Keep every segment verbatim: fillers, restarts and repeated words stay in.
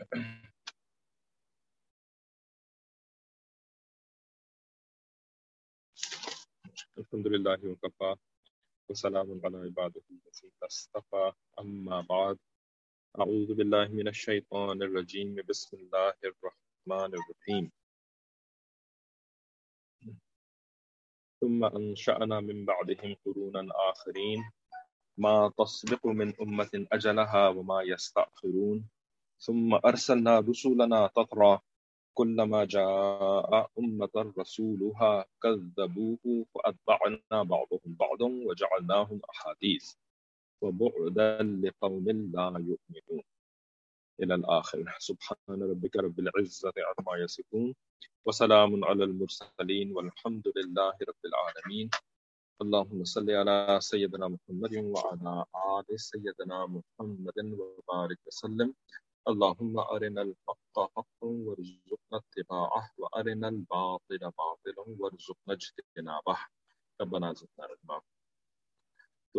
الحمدللہ وکفا وسلام علی عبادہ الذین اصطفى اما بعد اعوذ باللہ من الشیطان الرجیم بسم اللہ الرحمن الرحیم ثم انشأنا من بعدهم قرونا آخرین ما تسبق من امة اجلها وما يستأخرون ثم ارسلنا رسولنا تترى كلما جاء أمة رسولها كذبوه فأتبعنا بعضهم بعضا وجعلناهم أحاديث وبعدا لقوم لا يؤمنون إلى الآخر. سبحان ربك رب العزة عما يصفون وسلام على المرسلين والحمد لله رب العالمين. اللهم صل على سيدنا محمد وعلى آل سيدنا محمد وبارك وسلم. اللهم أرنا الحق حقا وارزقنا اتباعه وأرنا الباطل باطلا وارزقنا اجتنابه ربنا زدنا علما. تو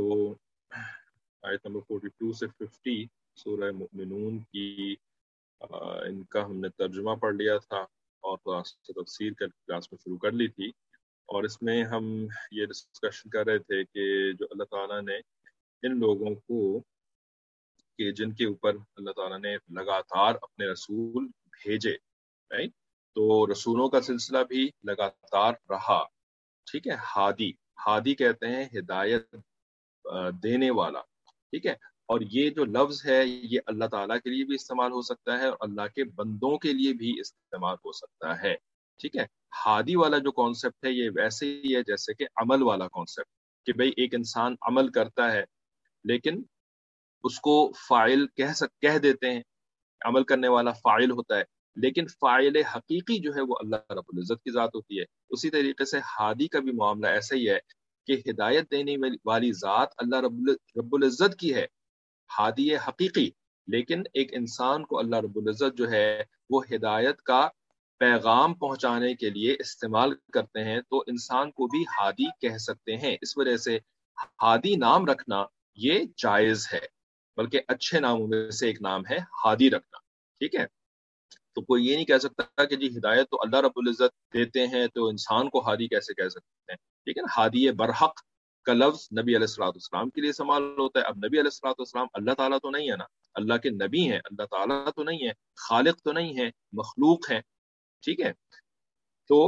آیت نمبر بائیس سے پچاس سورہ مؤمنون کی ان کا ہم نے ترجمہ پڑھ لیا تھا اور تفسیر کا کلاس میں شروع کر لی تھی، اور اس میں ہم یہ ڈسکشن کر رہے تھے کہ جو اللہ تعالیٰ نے ان لوگوں کو کہ جن کے اوپر اللہ تعالیٰ نے لگاتار اپنے رسول بھیجے، right؟ تو رسولوں کا سلسلہ بھی لگاتار رہا، ٹھیک ہے. ہادی ہادی کہتے ہیں ہدایت دینے والا، ٹھیک ہے. اور یہ جو لفظ ہے یہ اللہ تعالیٰ کے لیے بھی استعمال ہو سکتا ہے اور اللہ کے بندوں کے لیے بھی استعمال ہو سکتا ہے، ٹھیک ہے. ہادی والا جو کانسیپٹ ہے یہ ویسے ہی ہے جیسے کہ عمل والا کانسیپٹ، کہ بھئی ایک انسان عمل کرتا ہے لیکن اس کو فاعل کہہ سک کہہ دیتے ہیں، عمل کرنے والا فاعل ہوتا ہے، لیکن فاعل حقیقی جو ہے وہ اللہ رب العزت کی ذات ہوتی ہے. اسی طریقے سے ہادی کا بھی معاملہ ایسا ہی ہے کہ ہدایت دینے والی ذات اللہ رب رب العزت کی ہے، ہادی حقیقی، لیکن ایک انسان کو اللہ رب العزت جو ہے وہ ہدایت کا پیغام پہنچانے کے لیے استعمال کرتے ہیں، تو انسان کو بھی ہادی کہہ سکتے ہیں. اس وجہ سے ہادی نام رکھنا یہ جائز ہے، بلکہ اچھے ناموں میں سے ایک نام ہے ہادی رکھنا، ٹھیک ہے. تو کوئی یہ نہیں کہہ سکتا کہ جی ہدایت تو اللہ رب العزت دیتے ہیں تو انسان کو ہادی کیسے کہہ سکتے ہیں، ٹھیک ہے. ہادی برحق کا لفظ نبی علیہ الصلوۃ والسلام کے لیے استعمال ہوتا ہے. اب نبی علیہ الصلوۃ والسلام اللہ تعالیٰ تو نہیں ہے نا، اللہ کے نبی ہیں، اللہ تعالیٰ تو نہیں ہے، خالق تو نہیں ہے، مخلوق ہے، ٹھیک ہے. تو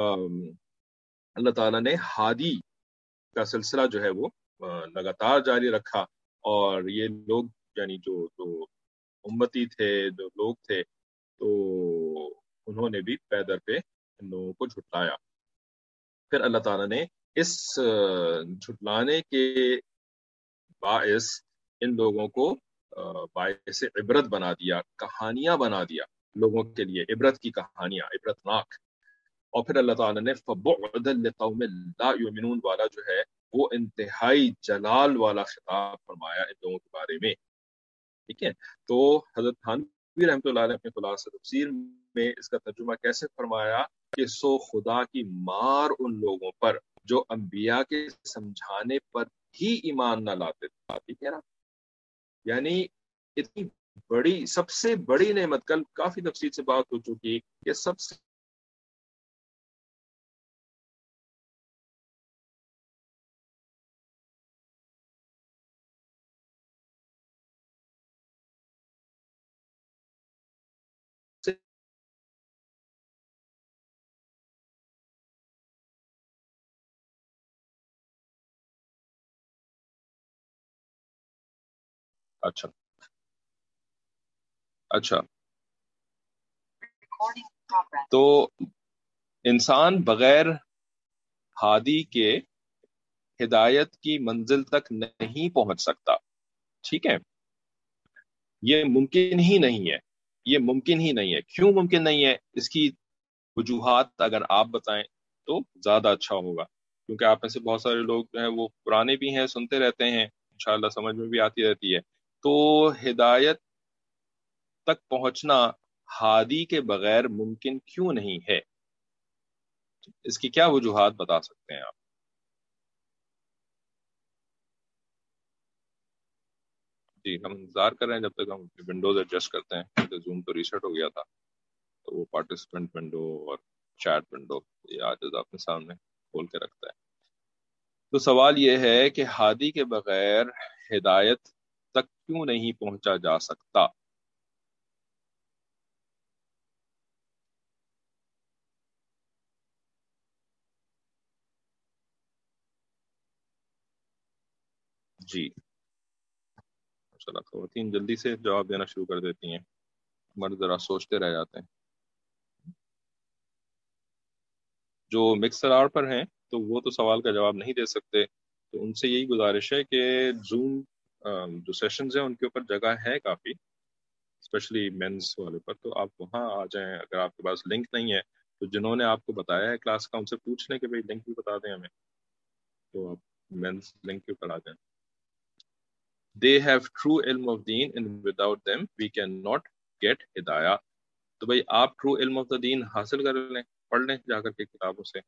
اللہ تعالیٰ نے ہادی کا سلسلہ جو ہے وہ لگاتار جاری رکھا، اور یہ لوگ یعنی جو جو امتی تھے، جو لوگ تھے، تو انہوں نے بھی پے در پہ ان لوگوں کو جھٹلایا. پھر اللہ تعالیٰ نے اس جھٹلانے کے باعث ان لوگوں کو باعث عبرت بنا دیا، کہانیاں بنا دیا لوگوں کے لیے، عبرت کی کہانیاں، عبرتناک. اور پھر اللہ تعالیٰ نے فَبُعْدًا لِقَوْمٍ لَا يُؤْمِنُونَ والا جو ہے وہ انتہائی جلال والا خطاب فرمایا ان لوگوں کے بارے میں، ٹھیک ہے. تو حضرت تھانوی رحمۃ اللہ علیہ اپنے خلاصہ تفسیر میں اس کا ترجمہ کیسے فرمایا کہ سو خدا کی مار ان لوگوں پر جو انبیاء کے سمجھانے پر بھی ایمان نہ لاتے تھے، ٹھیک ہے نا. یعنی اتنی بڑی سب سے بڑی نعمت، کل کافی تفصیل سے بات ہو چکی کہ سب سے اچھا اچھا تو انسان بغیر ہادی کے ہدایت کی منزل تک نہیں پہنچ سکتا، ٹھیک ہے. یہ ممکن ہی نہیں ہے، یہ ممکن ہی نہیں ہے. کیوں ممکن نہیں ہے؟ اس کی وجوہات اگر آپ بتائیں تو زیادہ اچھا ہوگا، کیونکہ آپ میں سے بہت سارے لوگ جو ہیں وہ پرانے بھی ہیں، سنتے رہتے ہیں، انشاءاللہ سمجھ میں بھی آتی رہتی ہے. تو ہدایت تک پہنچنا ہادی کے بغیر ممکن کیوں نہیں ہے؟ اس کی کیا وجوہات بتا سکتے ہیں آپ؟ جی ہم انتظار کر رہے ہیں جب تک ہم ونڈوز ایڈجسٹ کرتے ہیں، کیونکہ زوم تو ریسیٹ ہو گیا تھا، تو وہ پارٹیسپینٹ ونڈو اور چیٹ ونڈو یہ آج اپنے سامنے کھول کے رکھتا ہے۔ تو سوال یہ ہے کہ ہادی کے بغیر ہدایت تک کیوں نہیں پہنچا جا سکتا؟ جی چلا خواتین جلدی سے جواب دینا شروع کر دیتی ہیں، مرد ذرا سوچتے رہ جاتے ہیں۔ جو مکسر آر پر ہیں تو وہ تو سوال کا جواب نہیں دے سکتے، تو ان سے یہی گزارش ہے کہ زوم جو سیشنز ہیں ان کے اوپر جگہ ہے کافی، اسپیشلی مینس والے پر، تو آپ وہاں آ جائیں۔ اگر آپ کے پاس لنک نہیں ہے تو جنہوں نے آپ کو بتایا ہے کلاس کا ان سے پوچھ لیں کہ بھائی لنک بھی بتا دیں ہمیں، تو آپ مینس لنک کے اوپر آ جائیں۔ They have true علم of then and without them we cannot get ہدایہ۔ تو بھائی آپ ٹرو علم آف دا دین حاصل کر لیں، پڑھ لیں جا کر کے کتابوں سے۔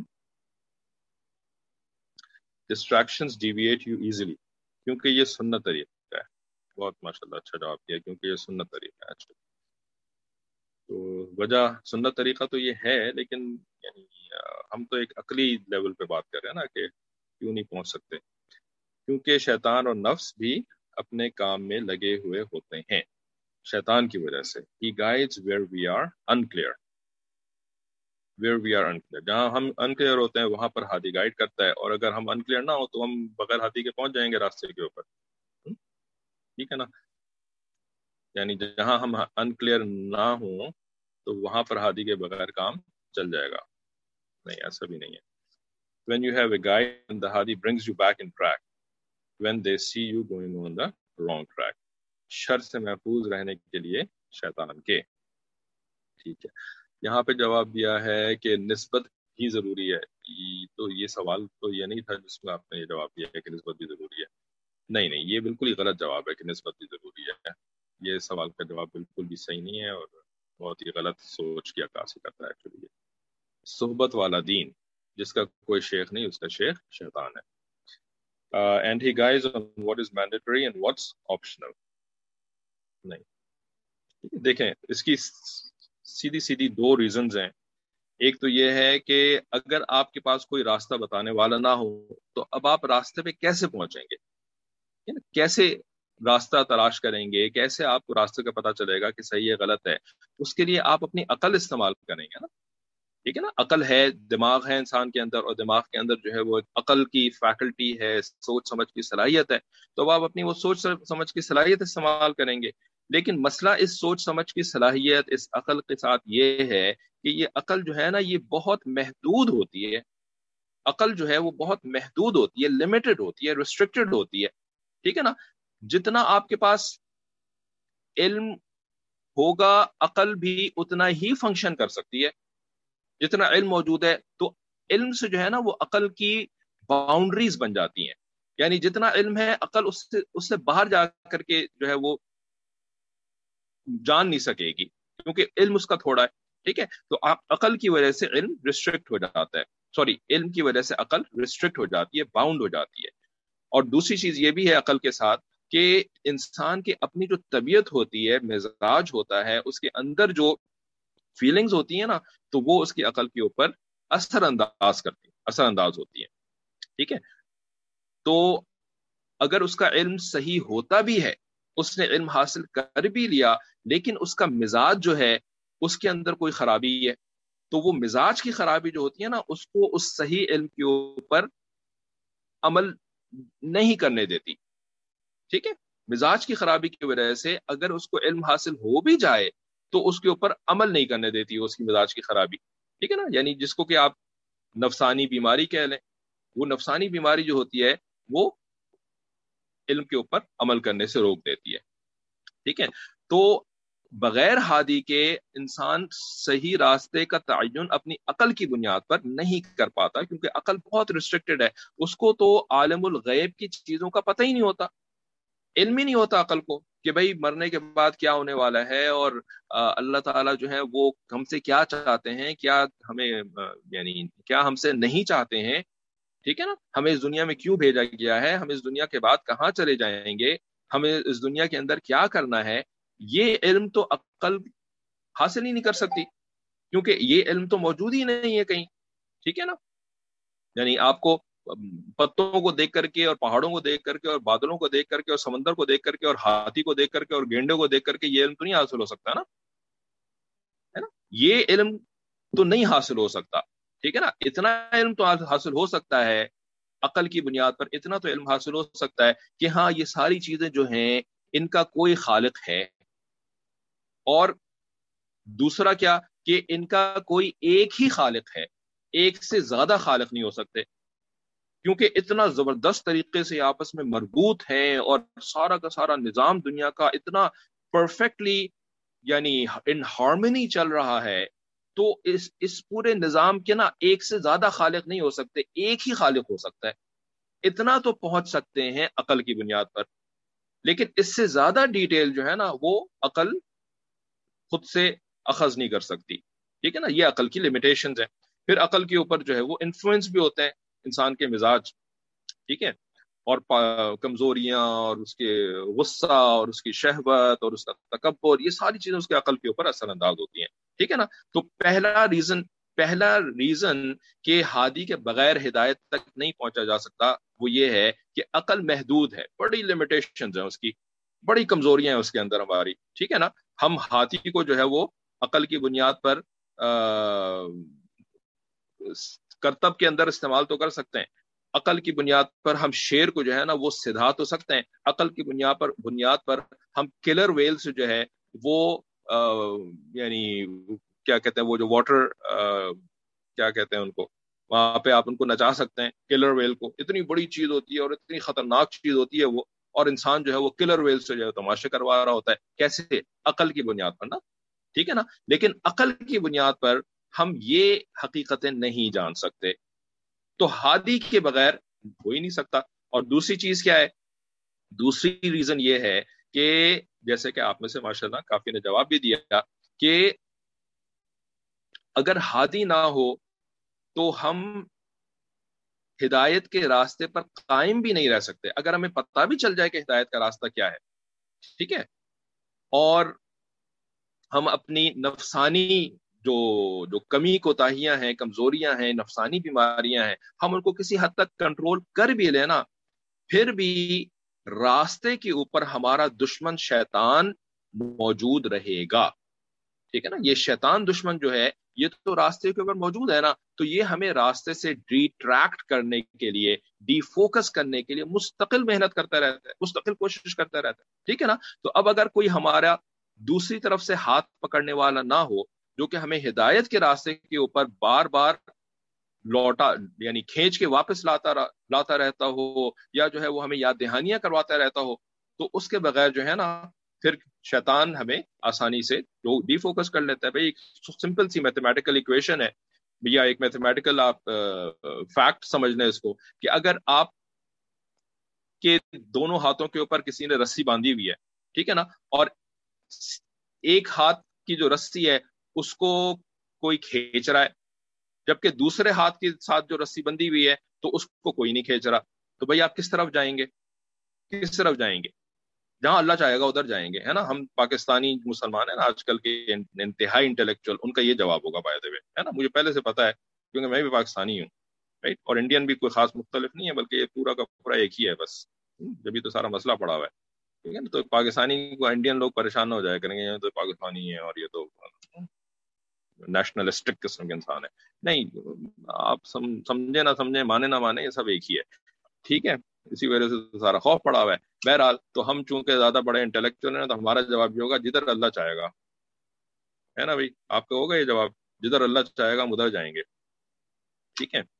ڈسٹریکشنز ڈیویٹ یو ایزیلی، کیونکہ یہ سنت طریقہ ہے۔ بہت ماشاء اللہ اچھا جواب دیا، کیونکہ یہ سنت طریقہ ہے۔ اچھا تو وجہ سنت طریقہ تو یہ ہے، لیکن یعنی ہم تو ایک عقلی لیول پہ بات کر رہے ہیں نا کہ کیوں نہیں پہنچ سکتے، کیونکہ شیطان اور نفس بھی اپنے کام میں لگے ہوئے ہوتے ہیں شیطان کی وجہ سے۔ He guides where we are unclear. where we are unclear، جہاں ہم انکلیئر ہوتے ہیں وہاں پر ہادی گائیڈ کرتا ہے، اور اگر ہم انکلیئر نہ ہو تو ہم بغیر ہادی کے پہنچ جائیں گے راستے کے اوپر۔ ٹھیک ہے نا، یعنی جہاں ہم انکلیئر نہ ہوں تو وہاں پر ہادی کے بغیر کام چل جائے گا، نہیں ایسا بھی نہیں ہے۔ when you have a guide and the hadi brings you back in track when they see you going on the wrong track، شر سے محفوظ رہنے کے لیے شیطان کے۔ ٹھیک ہے، یہاں پہ جواب دیا ہے کہ نسبت بھی ضروری ہے، تو یہ سوال تو یہ نہیں تھا جس میں آپ نے یہ جواب دیا ہے کہ نسبت بھی ضروری ہے۔ نہیں نہیں، یہ بالکل ہی غلط جواب ہے کہ نسبت بھی ضروری ہے، یہ سوال کا جواب بالکل بھی صحیح نہیں ہے اور بہت ہی غلط سوچ کی عکاسی کرتا ہے ایکچولی۔ صحبت والا دین، جس کا کوئی شیخ نہیں اس کا شیخ شیطان ہے۔ And he guides on what is mandatory and what's optional. نہیں دیکھیں، اس کی سیدھی سیدھی دو ریزنز ہیں۔ ایک تو یہ ہے کہ اگر آپ کے پاس کوئی راستہ بتانے والا نہ ہو تو اب آپ راستے پہ کیسے پہنچیں گے، کیسے راستہ تلاش کریں گے، کیسے آپ کو راستے کا پتہ چلے گا کہ صحیح ہے غلط ہے؟ اس کے لیے آپ اپنی عقل استعمال کریں گے نا، ٹھیک ہے نا، عقل ہے، دماغ ہے انسان کے اندر، اور دماغ کے اندر جو ہے وہ عقل کی فیکلٹی ہے، سوچ سمجھ کی صلاحیت ہے، تو آپ اپنی وہ سوچ سمجھ کی صلاحیت استعمال کریں گے۔ لیکن مسئلہ اس سوچ سمجھ کی صلاحیت، اس عقل کے ساتھ یہ ہے کہ یہ عقل جو ہے نا یہ بہت محدود ہوتی ہے، عقل جو ہے وہ بہت محدود ہوتی ہے، لمیٹڈ ہوتی ہے، ریسٹرکٹڈ ہوتی ہے، ٹھیک ہے نا۔ جتنا آپ کے پاس علم ہوگا عقل بھی اتنا ہی فنکشن کر سکتی ہے، جتنا علم موجود ہے، تو علم سے جو ہے نا وہ عقل کی باؤنڈریز بن جاتی ہیں، یعنی جتنا علم ہے عقل اس سے اس سے باہر جا کر کے جو ہے وہ جان نہیں سکے گی، کیونکہ علم اس کا تھوڑا ہے، ٹھیک ہے۔ تو عقل کی وجہ سے علم ریسٹرکٹ ہو جاتا ہے، سوری علم کی وجہ سے عقل ریسٹرکٹ ہو جاتی ہے، باؤنڈ ہو جاتی ہے۔ اور دوسری چیز یہ بھی ہے عقل کے ساتھ کہ انسان کی اپنی جو طبیعت ہوتی ہے، مزاج ہوتا ہے، اس کے اندر جو فیلنگز ہوتی ہیں نا، تو وہ اس کی عقل کے اوپر اثر انداز کرتی ہیں، اثر انداز ہوتی ہیں، ٹھیک ہے۔ تو اگر اس کا علم صحیح ہوتا بھی ہے، اس نے علم حاصل کر بھی لیا، لیکن اس کا مزاج جو ہے اس کے اندر کوئی خرابی ہے، تو وہ مزاج کی خرابی جو ہوتی ہے نا اس کو اس صحیح علم کے اوپر عمل نہیں کرنے دیتی، ٹھیک ہے۔ مزاج کی خرابی کی وجہ سے اگر اس کو علم حاصل ہو بھی جائے تو اس کے اوپر عمل نہیں کرنے دیتی اس کی مزاج کی خرابی، ٹھیک ہے نا، یعنی جس کو کہ آپ نفسانی بیماری کہہ لیں، وہ نفسانی بیماری جو ہوتی ہے وہ علم کے اوپر عمل کرنے سے روک دیتی ہے، ٹھیک ہے۔ تو بغیر ہادی کے انسان صحیح راستے کا تعین اپنی عقل کی بنیاد پر نہیں کر پاتا، کیونکہ عقل بہت ریسٹرکٹڈ ہے، اس کو تو عالم الغیب کی چیزوں کا پتہ ہی نہیں ہوتا، علم ہی نہیں ہوتا عقل کو کہ بھئی مرنے کے بعد کیا ہونے والا ہے، اور اللہ تعالیٰ جو ہے وہ ہم سے کیا چاہتے ہیں، کیا ہمیں یعنی کیا ہم سے نہیں چاہتے ہیں، ٹھیک ہے نا، ہمیں اس دنیا میں کیوں بھیجا گیا ہے، ہم اس دنیا کے بعد کہاں چلے جائیں گے، ہمیں اس دنیا کے اندر کیا کرنا ہے، یہ علم تو عقل حاصل ہی نہیں کر سکتی، کیونکہ یہ علم تو موجود ہی نہیں ہے کہیں. ٹھیک ہے نا؟ یعنی آپ کو پتوں کو دیکھ کر کے اور پہاڑوں کو دیکھ کر کے اور بادلوں کو دیکھ کر کے اور سمندر کو دیکھ کر کے اور ہاتھی کو دیکھ کر کے اور گینڈے کو دیکھ کر کے یہ علم تو نہیں حاصل ہو سکتا نا، ہے نا؟ یہ علم تو نہیں حاصل ہو سکتا. ٹھیک ہے نا؟ اتنا علم تو حاصل ہو سکتا ہے عقل کی بنیاد پر، اتنا تو علم حاصل ہو سکتا ہے کہ ہاں یہ ساری چیزیں جو ہیں ان کا کوئی خالق ہے، اور دوسرا کیا کہ ان کا کوئی ایک ہی خالق ہے، ایک سے زیادہ خالق نہیں ہو سکتے، کیونکہ اتنا زبردست طریقے سے آپس میں مربوط ہیں اور سارا کا سارا نظام دنیا کا اتنا پرفیکٹلی یعنی ان ہارمنی چل رہا ہے. تو اس اس پورے نظام کے نا ایک سے زیادہ خالق نہیں ہو سکتے، ایک ہی خالق ہو سکتا ہے. اتنا تو پہنچ سکتے ہیں عقل کی بنیاد پر، لیکن اس سے زیادہ ڈیٹیل جو ہے نا وہ عقل خود سے اخذ نہیں کر سکتی. ٹھیک ہے نا؟ یہ عقل کی لمیٹیشنز ہیں. پھر عقل کے اوپر جو ہے وہ انفلوئنس بھی ہوتے ہیں انسان کے مزاج، ٹھیک ہے، اور کمزوریاں اور اس کے غصہ اور اس کی شہوت اور اس کا تکبر، یہ ساری چیزیں اس کے عقل کے اوپر اثر انداز ہوتی ہیں. ٹھیک ہے نا؟ تو پہلا ریزن پہلا ریزن کہ ہادی کے بغیر ہدایت تک نہیں پہنچا جا سکتا وہ یہ ہے کہ عقل محدود ہے، بڑی لمیٹیشنز ہیں اس کی، بڑی کمزوریاں ہیں اس کے اندر ہماری. ٹھیک ہے نا؟ ہم ہاتھی کو جو ہے وہ عقل کی بنیاد پر کرتب کے اندر استعمال تو کر سکتے ہیں، عقل کی بنیاد پر ہم شیر کو جو ہے نا وہ سدھا تو سکتے ہیں، عقل کی بنیاد پر بنیاد پر ہم کلر ویل سے جو ہے وہ آ, یعنی کیا کہتے ہیں وہ جو واٹر کیا کہتے ہیں ان کو، وہاں پہ آپ ان کو نچا سکتے ہیں کلر ویل کو. اتنی بڑی چیز ہوتی ہے اور اتنی خطرناک چیز ہوتی ہے وہ، اور انسان جو ہے وہ کلر ویل سے جو ہے تماشے کروا رہا ہوتا ہے. کیسے؟ عقل کی بنیاد پر نا. ٹھیک ہے نا؟ لیکن عقل کی بنیاد پر ہم یہ حقیقتیں نہیں جان سکتے. تو ہادی کے بغیر ہو ہی نہیں سکتا. اور دوسری چیز کیا ہے؟ دوسری ریزن یہ ہے کہ جیسے کہ آپ میں سے ماشاءاللہ کافی نے جواب بھی دیا کہ اگر ہادی نہ ہو تو ہم ہدایت کے راستے پر قائم بھی نہیں رہ سکتے. اگر ہمیں پتہ بھی چل جائے کہ ہدایت کا راستہ کیا ہے، ٹھیک ہے، اور ہم اپنی نفسانی جو جو کمی کوتاہیاں ہیں، کمزوریاں ہیں، نفسانی بیماریاں ہیں، ہم ان کو کسی حد تک کنٹرول کر بھی لیں نا، پھر بھی راستے کے اوپر ہمارا دشمن شیطان موجود رہے گا. ٹھیک ہے نا؟ یہ شیطان دشمن جو ہے یہ تو راستے کے اوپر موجود ہے نا، تو یہ ہمیں راستے سے ڈیٹریکٹ کرنے کے لیے، ڈی فوکس کرنے کے لیے مستقل محنت کرتا رہتا ہے، مستقل کوشش کرتا رہتا ہے. ٹھیک ہے نا؟ تو اب اگر کوئی ہمارا دوسری طرف سے ہاتھ پکڑنے والا نہ ہو جو کہ ہمیں ہدایت کے راستے کے اوپر بار بار لوٹا یعنی کھینچ کے واپس لاتا لاتا رہتا ہو، یا جو ہے وہ ہمیں یاد دہانیاں کرواتا رہتا ہو، تو اس کے بغیر جو ہے نا پھر شیطان ہمیں آسانی سے ڈی فوکس کر لیتا ہے. بھائی ایک سمپل سی میتھمیٹیکل ایکویشن ہے یا ایک میتھمیٹیکل آپ فیکٹ سمجھ لیں اس کو، کہ اگر آپ کے دونوں ہاتھوں کے اوپر کسی نے رسی باندھی ہوئی ہے، ٹھیک ہے نا، اور ایک ہاتھ کی جو رسی ہے اس کو کوئی کھینچ رہا ہے، جبکہ دوسرے ہاتھ کے ساتھ جو رسی بندھی ہوئی ہے تو اس کو کوئی نہیں کھینچ رہا، تو بھائی آپ کس طرف جائیں گے؟ کس طرف جائیں گے؟ جہاں اللہ چاہے گا ادھر جائیں گے، ہے نا. ہم پاکستانی مسلمان ہیں نا آج کل کے انتہائی انٹلیکچوئل، ان کا یہ جواب ہوگا بائی دی وے، ہے نا. مجھے پہلے سے پتا ہے کیونکہ میں بھی پاکستانی ہوں، رائٹ، اور انڈین بھی کوئی خاص مختلف نہیں ہے، بلکہ یہ پورا کا پورا ایک ہی ہے بس. جبھی تو سارا مسئلہ پڑا ہوا ہے، ٹھیک ہے نا. تو پاکستانی کو انڈین لوگ پریشان نہ ہو جائے کریں گے یہ تو پاکستانی ہے اور یہ تو نیشنلسٹک قسم کے انسان ہے. نہیں، آپ سمجھے نہ سمجھے، مانے نہ مانے، یہ سب ایک ہی ہے. ٹھیک ہے؟ اسی وجہ سے سارا خوف پڑا ہوا ہے. بہرحال تو ہم چونکہ زیادہ بڑے انٹلیکچوئل ہیں تو ہمارا جواب یہ ہوگا جدھر اللہ چاہے گا، ہے نا بھائی. آپ کا ہوگا یہ جواب، جدھر اللہ چاہے گا ہم ادھر جائیں گے. ٹھیک ہے؟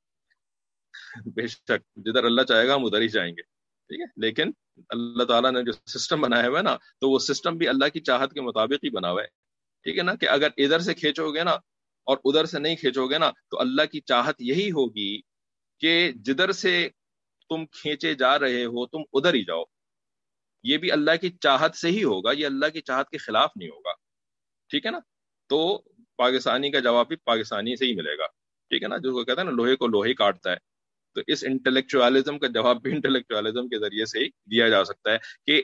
بے شک جدھر اللہ چاہے گا ہم ادھر ہی جائیں گے. ٹھیک ہے؟ لیکن اللہ تعالیٰ نے جو سسٹم بنایا ہوا ہے نا، تو وہ سسٹم بھی اللہ کی چاہت کے مطابق ہی بنا ہوا ہے. ٹھیک ہے نا؟ کہ اگر ادھر سے کھینچو گے نا اور ادھر سے نہیں کھینچو گے نا تو اللہ کی چاہت یہی ہوگی کہ جدھر سے تم کھینچے جا رہے ہو تم ادھر ہی جاؤ. یہ بھی اللہ کی چاہت سے ہی ہوگا، یہ اللہ کی چاہت کے خلاف نہیں ہوگا. ٹھیک ہے نا؟ تو پاکستانی کا جواب بھی پاکستانی سے ہی ملے گا. ٹھیک ہے نا؟ جو کہتا ہے نا لوہے کو لوہے کاٹتا ہے، تو اس انٹلیکچوالزم کا جواب بھی انٹلیکچوالزم کے ذریعے سے ہی دیا جا سکتا ہے کہ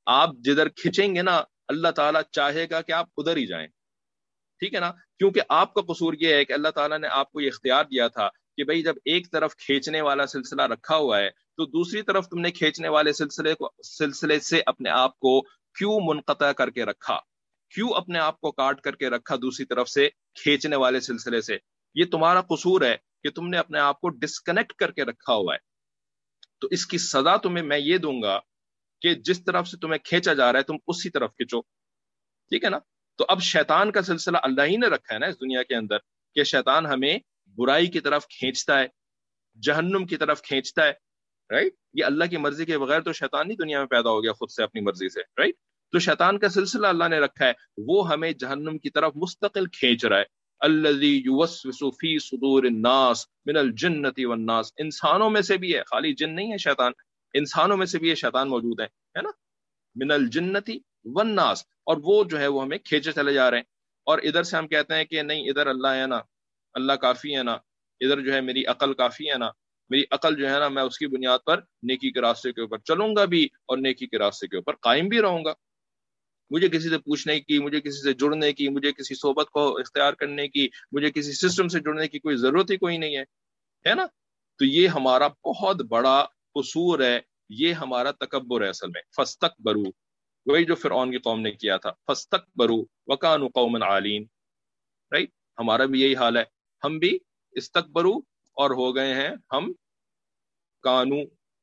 آپ جدھر کھینچیں گے نا اللہ تعالیٰ چاہے گا کہ آپ ادھر ہی جائیں، ٹھیک ہے نا، کیونکہ آپ کا قصور یہ ہے کہ اللہ تعالیٰ نے آپ کو یہ اختیار دیا تھا کہ بھئی جب ایک طرف کھینچنے والا سلسلہ رکھا ہوا ہے تو دوسری طرف تم نے کھینچنے والے سلسلے کو سلسلے سے اپنے آپ کو کیوں منقطع کر کے رکھا، کیوں اپنے آپ کو کاٹ کر کے رکھا دوسری طرف سے کھینچنے والے سلسلے سے؟ یہ تمہارا قصور ہے کہ تم نے اپنے آپ کو ڈسکنیکٹ کر کے رکھا ہوا ہے. تو اس کی سزا تمہیں میں یہ دوں گا کہ جس طرف سے تمہیں کھینچا جا رہا ہے تم اسی طرف کھینچو، ٹھیک ہے نا. تو اب شیطان کا سلسلہ اللہ ہی نے رکھا ہے نا اس دنیا کے اندر کہ شیطان ہمیں برائی کی طرف کھینچتا ہے، جہنم کی طرف کھینچتا ہے، رائٹ. یہ اللہ کی مرضی کے بغیر تو شیطان ہی دنیا میں پیدا ہو گیا خود سے اپنی مرضی سے، رائٹ. تو شیطان کا سلسلہ اللہ نے رکھا ہے، وہ ہمیں جہنم کی طرف مستقل کھینچ رہا ہے. الذی یوسوس فی صدور الناس من الجنۃ والناس. انسانوں میں سے بھی ہے، خالی جن نہیں ہے شیطان، انسانوں میں سے بھی یہ شیطان موجود ہے، ہے نا. من الجنۃ والناس، اور وہ جو ہے وہ ہمیں کھینچے چلے جا رہے ہیں. اور ادھر سے ہم کہتے ہیں کہ نہیں ادھر اللہ ہے نا، اللہ کافی ہے نا، ادھر جو ہے میری عقل کافی ہے نا، میری عقل جو ہے نا میں اس کی بنیاد پر نیکی کے راستے کے اوپر چلوں گا بھی اور نیکی کے راستے کے اوپر قائم بھی رہوں گا. مجھے کسی سے پوچھنے کی، مجھے کسی سے جڑنے کی، مجھے کسی صحبت کو اختیار کرنے کی، مجھے کسی سسٹم سے جڑنے کی کوئی ضرورت ہی کوئی نہیں ہے، ہے نا. تو یہ ہمارا بہت بڑا قصور ہے، یہ ہمارا تکبر ہے اصل میں. فاستکبروا، وہی جو فرعون کی قوم نے کیا تھا، فاستکبروا وکانوا قوما عالین، رائٹ. ہمارا بھی یہی حال ہے، ہم بھی استکبروا اور ہو گئے ہیں ہم کانو،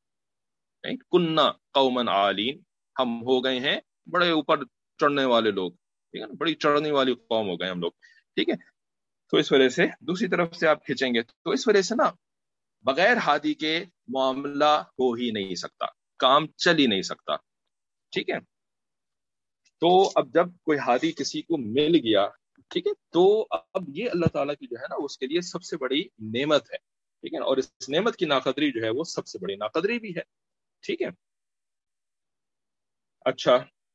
کننا قوما عالین، ہم ہو گئے ہیں بڑے اوپر چڑھنے والے لوگ، ٹھیک ہے نا، بڑی چڑھنے والی قوم ہو گئے ہم لوگ، ٹھیک ہے. تو اس وجہ سے دوسری طرف سے آپ کھینچیں گے تو اس وجہ سے نا بغیر ہادی کے معاملہ ہو ہی نہیں سکتا، کام چل ہی نہیں سکتا، ٹھیک ہے. تو اب جب کوئی ہادی کسی کو مل گیا، ٹھیک ہے، تو اب یہ اللہ تعالیٰ کی جو ہے نا اس کے لیے سب سے بڑی نعمت ہے، ٹھیک ہے نا. اور اس نعمت کی ناقدری جو ہے وہ سب سے بڑی ناقدری بھی ہے، ٹھیک ہے. اچھا،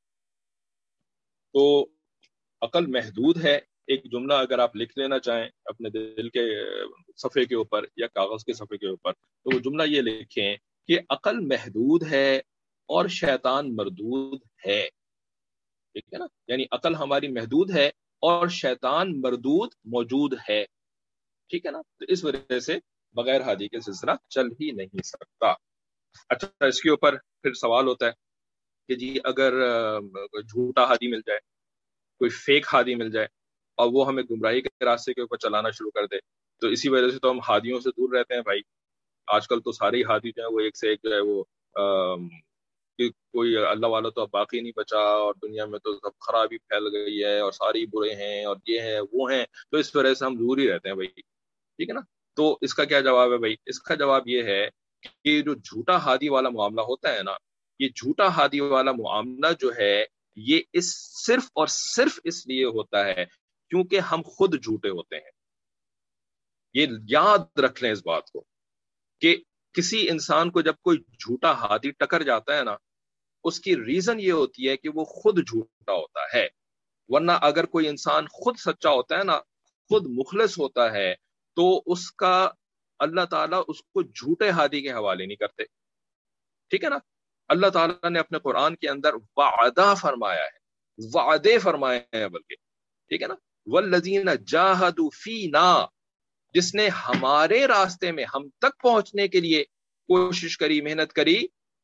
تو عقل محدود ہے. ایک جملہ اگر آپ لکھ لینا چاہیں اپنے دل کے صفحے کے اوپر یا کاغذ کے صفحے کے اوپر، تو وہ جملہ یہ لکھیں کہ عقل محدود ہے اور شیطان مردود ہے، ٹھیک ہے نا. یعنی عقل ہماری محدود ہے اور شیطان مردود موجود ہے، ٹھیک ہے نا. تو اس وجہ سے بغیر ہادی کے سلسلہ چل ہی نہیں سکتا. اچھا، اس کے اوپر پھر سوال ہوتا ہے کہ جی اگر جھوٹا ہادی مل جائے، کوئی فیک ہادی مل جائے اور وہ ہمیں گمراہی کے راستے کے اوپر چلانا شروع کر دے، تو اسی وجہ سے تو ہم ہادیوں سے دور رہتے ہیں بھائی. آج کل تو سارے ہادی جو ہیں وہ ایک سے ایک جو ہے وہ کہ کوئی اللہ والا تو اب باقی نہیں بچا اور دنیا میں تو سب خرابی پھیل گئی ہے اور ساری برے ہیں اور یہ ہیں وہ ہیں، تو اس وجہ سے ہم دور ہی رہتے ہیں بھائی، ٹھیک ہے نا. تو اس کا کیا جواب ہے بھائی؟ اس کا جواب یہ ہے کہ جو جھوٹا ہادی والا معاملہ ہوتا ہے نا، یہ جھوٹا ہادی والا معاملہ جو ہے یہ اس صرف اور صرف اس لیے ہوتا ہے کیونکہ ہم خود جھوٹے ہوتے ہیں. یہ یاد رکھ لیں اس بات کو کہ کسی انسان کو جب کوئی جھوٹا ہادی ٹکر جاتا ہے نا، اس کی ریزن یہ ہوتی ہے کہ وہ خود جھوٹا ہوتا ہے. ورنہ اگر کوئی انسان خود سچا ہوتا ہے نا، خود مخلص ہوتا ہے، تو اس کا اللہ تعالیٰ اس کو جھوٹے ہادی کے حوالے نہیں کرتے، ٹھیک ہے نا. اللہ تعالیٰ نے اپنے قرآن کے اندر وعدہ فرمایا ہے، وعدے فرمائے ہیں بلکہ، ٹھیک ہے نا. والذین جاہدوا فینا، جس نے ہمارے راستے میں ہم تک پہنچنے کے لیے کوشش کری، محنت کری،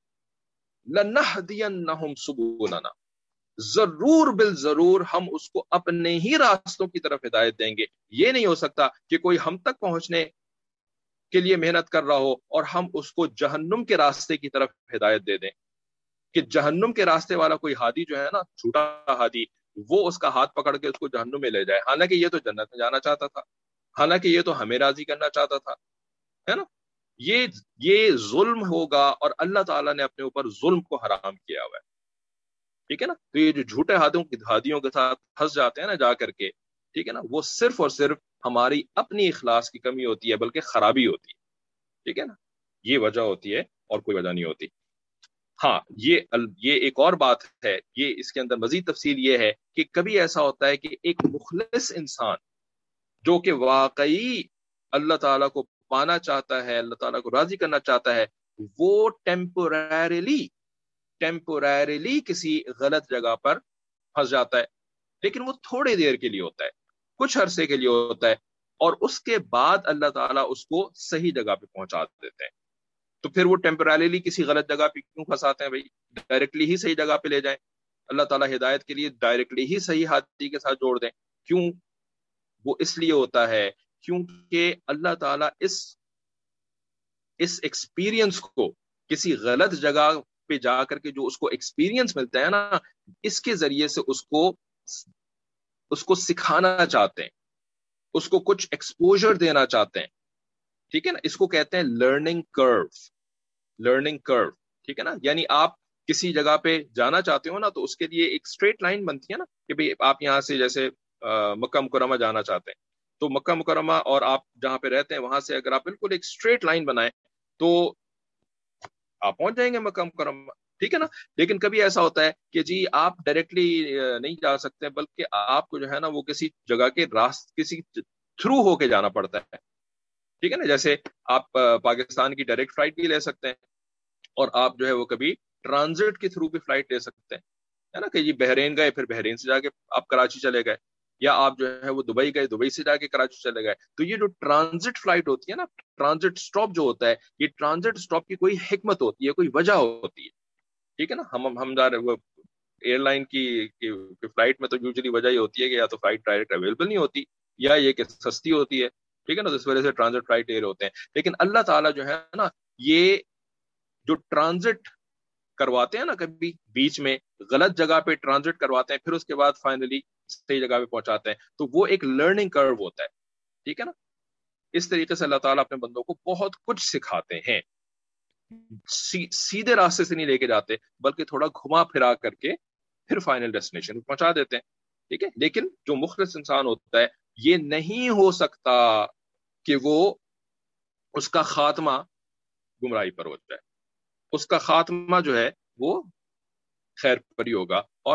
لنہدینہم سبلنا، ضرور بالضرور ہم اس کو اپنے ہی راستوں کی طرف ہدایت دیں گے. یہ نہیں ہو سکتا کہ کوئی ہم تک پہنچنے کے لیے محنت کر رہا ہو اور ہم اس کو جہنم کے راستے کی طرف ہدایت دے دیں، کہ جہنم کے راستے والا کوئی ہادی جو ہے نا، جھوٹا ہادی، وہ اس کا ہاتھ پکڑ کے اس کو جہنم میں لے جائے، حالانکہ یہ تو جنت میں جانا چاہتا تھا، حالانکہ یہ تو ہمیں راضی کرنا چاہتا تھا، ہے نا. یہ یہ ظلم ہوگا اور اللہ تعالیٰ نے اپنے اوپر ظلم کو حرام کیا ہوا ہے، ٹھیک ہے نا. تو یہ جو جھوٹے ہادیوں کی ہادیوں کے ساتھ پھنس جاتے ہیں نا جا کر کے، ٹھیک ہے نا، وہ صرف اور صرف ہماری اپنی اخلاص کی کمی ہوتی ہے، بلکہ خرابی ہوتی ہے، ٹھیک ہے نا. یہ وجہ ہوتی ہے اور کوئی وجہ نہیں ہوتی. ہاں، یہ یہ ایک اور بات ہے، یہ اس کے اندر مزید تفصیل یہ ہے کہ کبھی ایسا ہوتا ہے کہ ایک مخلص انسان جو کہ واقعی اللہ تعالیٰ کو پانا چاہتا ہے، اللہ تعالیٰ کو راضی کرنا چاہتا ہے، وہ ٹیمپوریریلی ٹیمپوریریلی کسی غلط جگہ پر پھنس جاتا ہے، لیکن وہ تھوڑی دیر کے لیے ہوتا ہے، کچھ عرصے کے لیے ہوتا ہے، اور اس کے بعد اللہ تعالیٰ اس کو صحیح جگہ پہ پہنچا دیتے ہیں۔ تو پھر وہ ٹیمپوریریلی کسی غلط جگہ پہ کیوں پھنساتے ہیں بھائی؟ ڈائریکٹلی ہی صحیح جگہ پہ لے جائیں، اللہ تعالیٰ ہدایت کے لیے ڈائریکٹلی ہی صحیح ہادی کے ساتھ جوڑ دیں۔ کیوں؟ وہ اس لیے ہوتا ہے کیونکہ اللہ تعالیٰ اس اس ایکسپیرینس کو کسی غلط جگہ پہ جا کر کے جو اس کو ایکسپیرینس ملتا ہے نا، اس کے ذریعے سے اس کو اس کو سکھانا چاہتے ہیں، اس کو کچھ ایکسپوجر دینا چاہتے ہیں، ٹھیک ہے نا؟ اس کو کہتے ہیں لرننگ کرو، لرننگ کرو، ٹھیک ہے نا؟ یعنی آپ کسی جگہ پہ جانا چاہتے ہو نا، تو اس کے لیے ایک اسٹریٹ لائن بنتی ہے نا، کہ بھئی آپ یہاں سے جیسے مکہ مکرمہ جانا چاہتے ہیں، تو مکہ مکرمہ اور آپ جہاں پہ رہتے ہیں وہاں سے اگر آپ بالکل ایک اسٹریٹ لائن بنائیں تو آپ پہنچ جائیں گے مکہ مکرمہ، ٹھیک ہے نا؟ لیکن کبھی ایسا ہوتا ہے کہ جی آپ ڈائریکٹلی نہیں جا سکتے، بلکہ آپ کو جو ہے نا وہ کسی جگہ کے راست کسی تھرو ہو کے جانا پڑتا ہے، ٹھیک ہے نا؟ جیسے آپ پاکستان کی ڈائریکٹ فلائٹ بھی لے سکتے ہیں، اور آپ جو ہے وہ کبھی ٹرانزٹ کے تھرو بھی فلائٹ لے سکتے ہیں، ہے نا؟ کہ جی بحرین گئے، پھر بحرین سے جا کے آپ کراچی چلے گئے، یا آپ جو ہے وہ دبئی گئے، دبئی سے جا کے کراچی چلے گئے۔ تو یہ جو ٹرانزٹ فلائٹ ہوتی ہے نا، ٹرانزٹ سٹاپ جو ہوتا ہے، یہ ٹرانزٹ سٹاپ کی کوئی حکمت ہوتی ہے، کوئی وجہ ہوتی ہے، ٹھیک ہے نا؟ ہم ہم جا رہے وہ ایئر لائن کی فلائٹ میں تو یوزلی وجہ یہ ہوتی ہے کہ یا تو فلائٹ ڈائریکٹ اویلیبل نہیں ہوتی، یا یہ کہ سستی ہوتی ہے، ٹھیک ہے نا؟ تو اس وجہ سے ٹرانزٹ فلائٹ ایئر ہوتے ہیں۔ لیکن اللہ تعالیٰ جو ہے نا، یہ جو ٹرانزٹ کرواتے ہیں نا، کبھی بیچ میں غلط جگہ پہ ٹرانزٹ کرواتے ہیں، پھر اس کے بعد فائنلی صحیح جگہ پہ پہنچاتے ہیں، تو وہ ایک لرننگ کرو ہوتا ہے، ٹھیک ہے نا؟ اس طریقے سے اللہ تعالیٰ اپنے بندوں کو بہت کچھ سکھاتے ہیں، سیدھے راستے سے نہیں لے کے جاتے، بلکہ تھوڑا گھما پھرا کر کے پھر فائنل ڈیسٹینیشن پہنچا دیتے ہیں، ٹھیک ہے؟ لیکن جو مخلص انسان ہوتا ہے، یہ نہیں ہو سکتا کہ وہ اس کا خاتمہ گمراہی پر ہوتا ہے، اس کا خاتمہ جو ہے وہ خیر پر ہی ہوگا اور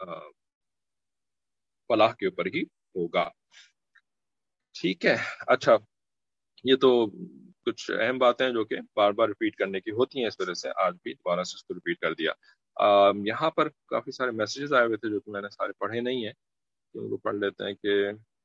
فلاح کے اوپر ہی ہوگا، ٹھیک ہے؟ اچھا، یہ تو کچھ اہم باتیں جو کہ بار بار ریپیٹ کرنے کی ہوتی ہیں، اس وجہ سے آج بھی دوبارہ سے اس کو ریپیٹ کر دیا۔ یہاں پر کافی سارے میسیجز آئے ہوئے تھے جو کہ میں نے سارے پڑھے نہیں ہیں، تو ان کو پڑھ لیتے ہیں کہ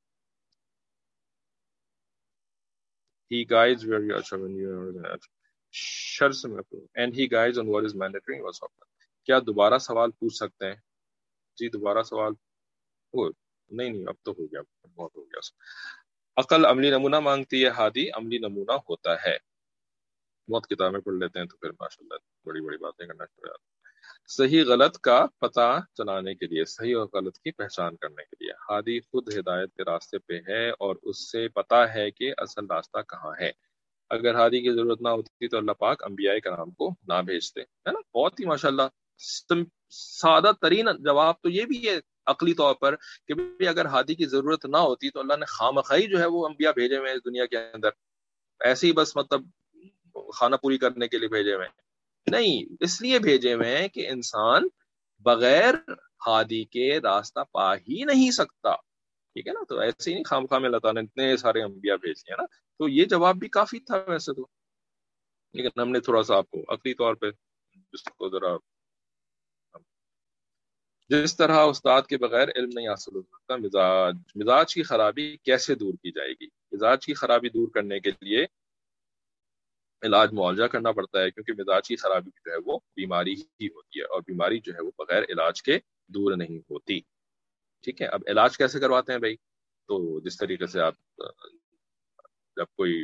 he guides where you are when you are شر سے میں and he guides on what is mandatory and what's optional۔ کیا دوبارہ سوال پوچھ سکتے ہیں؟ جی دوبارہ سوال ہو نہیں نہیں اب تو ہو گیا، بہت ہو گیا۔ عقل عملی نمونہ مانگتی ہے، ہادی عملی نمونہ ہوتا ہے۔ بہت کتابیں پڑھ لیتے ہیں تو پھر ماشاءاللہ بڑی بڑی باتیں کرنا شروع ہو جاتی ہیں۔ صحیح غلط کا پتہ چلانے کے لیے، صحیح اور غلط کی پہچان کرنے کے لیے، ہادی خود ہدایت کے راستے پہ ہے اور اس سے پتہ ہے کہ اصل راستہ کہاں ہے۔ اگر ہادی کی ضرورت نہ ہوتی تو اللہ پاک انبیاء کرام کو نہ بھیجتے، ہے نا؟ بہت ہی ماشاءاللہ سادہ ترین جواب تو یہ بھی ہے عقلی طور پر کہ بھی اگر ہادی کی ضرورت نہ ہوتی تو اللہ نے خامخواہی جو ہے وہ انبیاء بھیجے ہوئے اس دنیا کے اندر، ایسے ہی بس مطلب خانہ پوری کرنے کے لیے بھیجے ہوئے ہیں، نہیں، اس لیے بھیجے ہوئے ہیں کہ انسان بغیر ہادی کے راستہ پا ہی نہیں سکتا، ٹھیک ہے نا؟ تو ایسے ہی نہیں خامخواہ میں اللہ تعالیٰ نے اتنے سارے انبیاء بھیج دیا نا، تو یہ جواب بھی کافی تھا ویسے تو، لیکن ہم نے تھوڑا سا آپ کو عقلی طور پہ جس کو ذرا جس طرح استاد کے بغیر علم نہیں حاصل ہو سکتا، مزاج مزاج کی خرابی کیسے دور کی جائے گی؟ مزاج کی خرابی دور کرنے کے لیے علاج معالجہ کرنا پڑتا ہے، کیونکہ مزاج کی خرابی جو ہے وہ بیماری ہی ہوتی ہے، اور بیماری جو ہے وہ بغیر علاج کے دور نہیں ہوتی، ٹھیک ہے؟ اب علاج کیسے کرواتے ہیں بھائی؟ تو جس طریقے سے آپ جب کوئی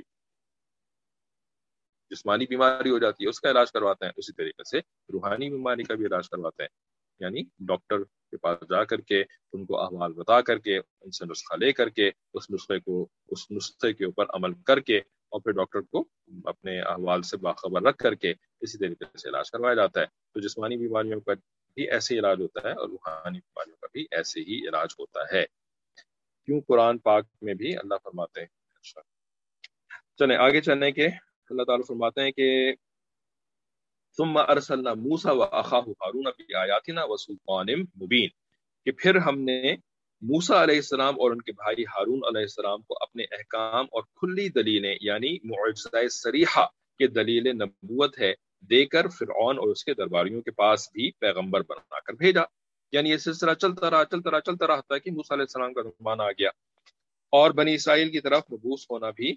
جسمانی بیماری ہو جاتی ہے اس کا علاج کرواتے ہیں، اسی طریقے سے روحانی بیماری کا بھی علاج کرواتے ہیں، یعنی ڈاکٹر کے پاس جا کر کے ان کو احوال بتا کر کے ان سے نسخہ لے کر کے اس نسخے کو اس نسخے کے اوپر عمل کر کے اور پھر ڈاکٹر کو اپنے احوال سے باخبر رکھ کر کے اسی طریقے سے علاج کروایا جاتا ہے۔ تو جسمانی بیماریوں کا بھی ایسے ہی علاج ہوتا ہے اور روحانی بیماریوں کا بھی ایسے ہی علاج ہوتا ہے۔ کیوں قرآن پاک میں بھی اللہ فرماتے ہیں، اچھا چلیں آگے چلنے کے، اللہ تعالیٰ فرماتے ہیں کہ ثم ارسلنا موسیٰ واخاہ ہارون بآیاتنا وسلطان مبین، کہ پھر ہم نے موسیٰ علیہ السلام اور ان کے بھائی ہارون علیہ السلام کو اپنے احکام اور کھلی دلیلیں یعنی معجزہ صریحہ کے دلیل نبوت ہے دے کر فرعون اور اس کے درباریوں کے پاس بھی پیغمبر بنا کر بھیجا. یعنی یہ سلسلہ چلتا رہا چلتا رہا چلتا رہا حتیٰ کہ موسیٰ علیہ السلام کا زمانہ آ گیا اور بنی اسرائیل کی طرف مبعوث ہونا بھی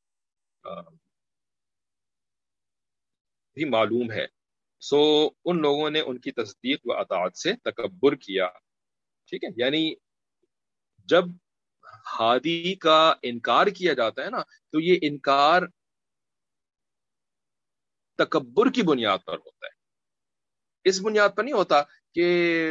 بھی معلوم ہے. سو ان لوگوں نے ان کی تصدیق و اطاعت سے تکبر کیا. ٹھیک ہے، یعنی جب ہادی کا انکار کیا جاتا ہے نا تو یہ انکار تکبر کی بنیاد پر ہوتا ہے. اس بنیاد پر نہیں ہوتا کہ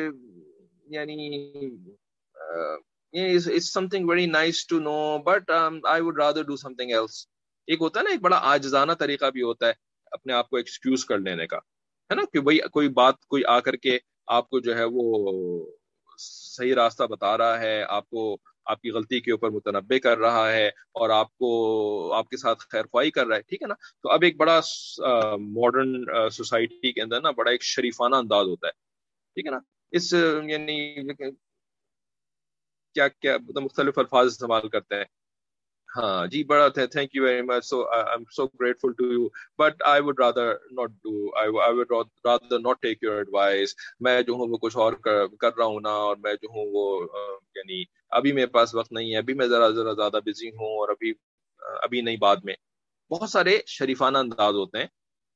یعنی it's something very nice to know but um, I would rather do something else. ایک ہوتا ہے نا، ایک بڑا عاجزانہ طریقہ بھی ہوتا ہے اپنے آپ کو ایکسکیوز کر لینے کا، ہے نا، کہ بھئی کوئی بات کوئی آ کر کے آپ کو جو ہے وہ صحیح راستہ بتا رہا ہے، آپ کو آپ کی غلطی کے اوپر متنبع کر رہا ہے اور آپ کو آپ کے ساتھ خیر خواہی کر رہا ہے. ٹھیک ہے نا، تو اب ایک بڑا ماڈرن سوسائٹی کے اندر نا بڑا ایک شریفانہ انداز ہوتا ہے. ٹھیک ہے نا، اس یعنی کیا کیا مختلف الفاظ استعمال کرتے ہیں. ہاں جی، بڑا thank you very much, so I am so grateful to you but I would rather not do I would rather not take your advice. میں جو ہوں وہ کچھ اور کر رہا ہوں نا، اور میں جو ہوں وہ یعنی ابھی میرے پاس وقت نہیں ہے، ابھی میں ذرا ذرا زیادہ بزی ہوں، اور ابھی ابھی نہیں بعد میں. بہت سارے شریفانہ انداز ہوتے ہیں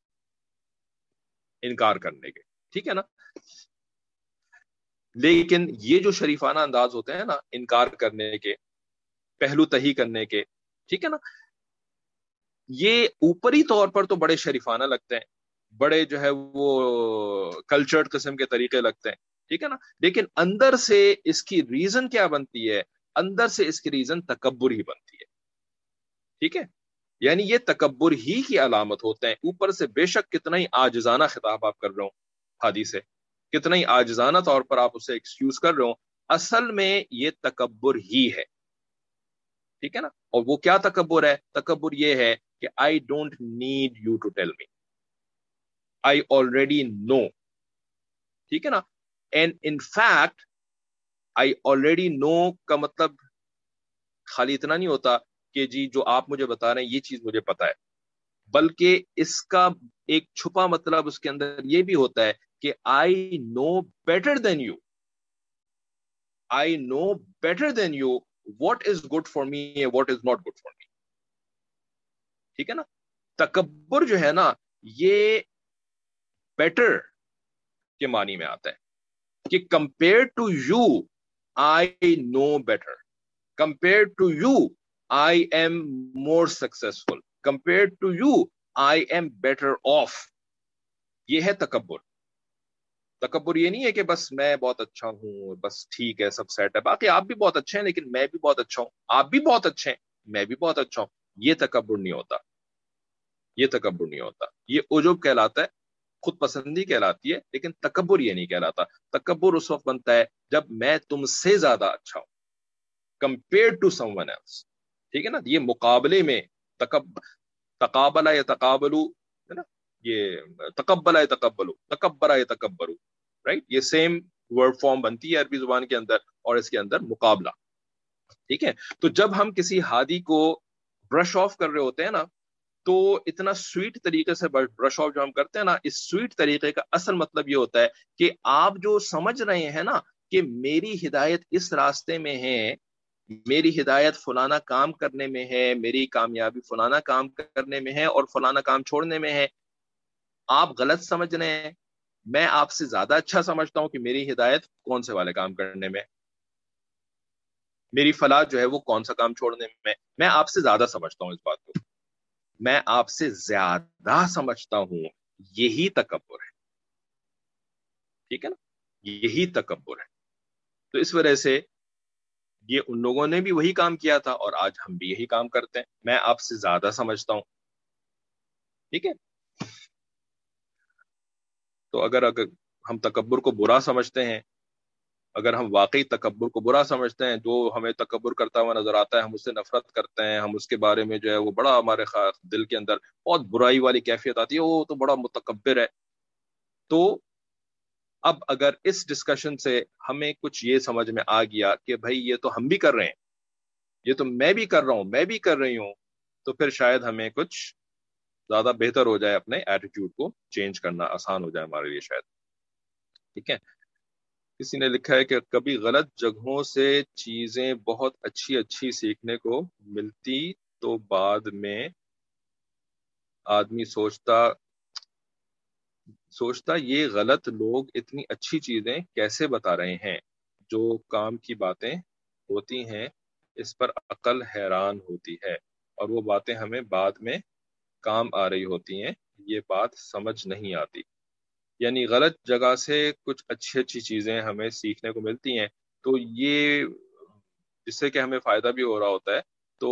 انکار کرنے کے. ٹھیک ہے نا، لیکن یہ جو شریفانہ انداز ہوتے ہیں نا انکار کرنے کے، پہلو تہی کرنے کے، ٹھیک ہے نا، یہ اوپری طور پر تو بڑے شریفانہ لگتے ہیں، بڑے جو ہے وہ کلچرڈ قسم کے طریقے لگتے ہیں. ٹھیک ہے نا، لیکن اندر سے اس کی ریزن کیا بنتی ہے؟ اندر سے اس کی ریزن تکبر ہی بنتی ہے. ٹھیک ہے، یعنی یہ تکبر ہی کی علامت ہوتے ہیں. اوپر سے بے شک کتنا ہی عاجزانہ خطاب آپ کر رہے ہو ہادی سے، کتنا ہی عاجزانہ طور پر آپ اسے ایکسکیوز کر رہے ہو، اصل میں یہ تکبر ہی ہے. ٹھیک ہے نا، اور وہ کیا تکبر ہے؟ تکبر یہ ہے کہ I don't need you to tell me, I already know. ٹھیک ہے نا، and in fact I already know کا مطلب خالی اتنا نہیں ہوتا کہ جی جو آپ مجھے بتا رہے ہیں یہ چیز مجھے پتا ہے، بلکہ اس کا ایک چھپا مطلب اس کے اندر یہ بھی ہوتا ہے کہ I know better than you, I know better than you what is good for me and what is not good for me. ٹھیک ہے نا، تکبر جو ہے نا یہ بیٹر کے معنی میں آتا ہے کہ compared to you I know better, compared to you I am more successful, compared to you I am better off. یہ ہے تکبر. تکبر یہ نہیں ہے کہ بس میں بہت اچھا ہوں، بس ٹھیک ہے سب سیٹ ہے، باقی آپ بھی بہت اچھے ہیں لیکن میں بھی بہت اچھا ہوں، آپ بھی بہت اچھے ہیں میں بھی بہت اچھا ہوں. یہ تکبر نہیں ہوتا، یہ تکبر نہیں ہوتا. یہ عجب کہلاتا ہے، خود پسندی کہلاتی ہے، لیکن تکبر یہ نہیں کہلاتا. تکبر اس وقت بنتا ہے جب میں تم سے زیادہ اچھا ہوں compared to someone else. ٹھیک ہے نا، یہ مقابلے میں تکب تقابل یا تقابلو ہے نا، یہ تقبل یا تقبلو، تکبر یا تکبرو، رائٹ، یہ سیم ورڈ فارم بنتی ہے عربی زبان کے اندر، اور اس کے اندر مقابلہ. ٹھیک ہے، تو جب ہم کسی ہادی کو برش آف کر رہے ہوتے ہیں نا تو اتنا سویٹ طریقے سے برش آف جو ہم کرتے ہیں نا، اس سویٹ طریقے کا اصل مطلب یہ ہوتا ہے کہ آپ جو سمجھ رہے ہیں نا کہ میری ہدایت اس راستے میں ہے، میری ہدایت فلانا کام کرنے میں ہے، میری کامیابی فلانا کام کرنے میں ہے اور فلانا کام چھوڑنے میں ہے، آپ غلط سمجھ رہے ہیں. میں آپ سے زیادہ اچھا سمجھتا ہوں کہ میری ہدایت کون سے والے کام کرنے میں، میری فلاح جو ہے وہ کون سا کام چھوڑنے میں. میں آپ سے زیادہ سمجھتا ہوں اس بات کو، میں آپ سے زیادہ سمجھتا ہوں. یہی تکبر ہے. ٹھیک ہے نا، یہی تکبر ہے. تو اس وجہ سے یہ ان لوگوں نے بھی وہی کام کیا تھا اور آج ہم بھی یہی کام کرتے ہیں. میں آپ سے زیادہ سمجھتا ہوں. ٹھیک ہے، تو اگر اگر ہم تکبر کو برا سمجھتے ہیں، اگر ہم واقعی تکبر کو برا سمجھتے ہیں، جو ہمیں تکبر کرتا ہوا نظر آتا ہے ہم اس سے نفرت کرتے ہیں، ہم اس کے بارے میں جو ہے وہ بڑا ہمارے دل کے اندر بہت برائی والی کیفیت آتی ہے، وہ تو بڑا متکبر ہے. تو اب اگر اس ڈسکشن سے ہمیں کچھ یہ سمجھ میں آ گیا کہ بھائی یہ تو ہم بھی کر رہے ہیں، یہ تو میں بھی کر رہا ہوں، میں بھی کر رہی ہوں، تو پھر شاید ہمیں کچھ زیادہ بہتر ہو جائے، اپنے ایٹیٹیوڈ کو چینج کرنا آسان ہو جائے ہمارے لیے شاید. ٹھیک ہے. کسی نے لکھا ہے کہ کبھی غلط جگہوں سے چیزیں بہت اچھی اچھی سیکھنے کو ملتی تو بعد میں آدمی سوچتا سوچتا یہ غلط لوگ اتنی اچھی چیزیں کیسے بتا رہے ہیں. جو کام کی باتیں ہوتی ہیں اس پر عقل حیران ہوتی ہے، اور وہ باتیں ہمیں بعد میں کام آ رہی ہوتی ہیں، یہ بات سمجھ نہیں آتی. یعنی غلط جگہ سے کچھ اچھی اچھی چیزیں ہمیں سیکھنے کو ملتی ہیں، تو یہ جس سے کہ ہمیں فائدہ بھی ہو رہا ہوتا ہے. تو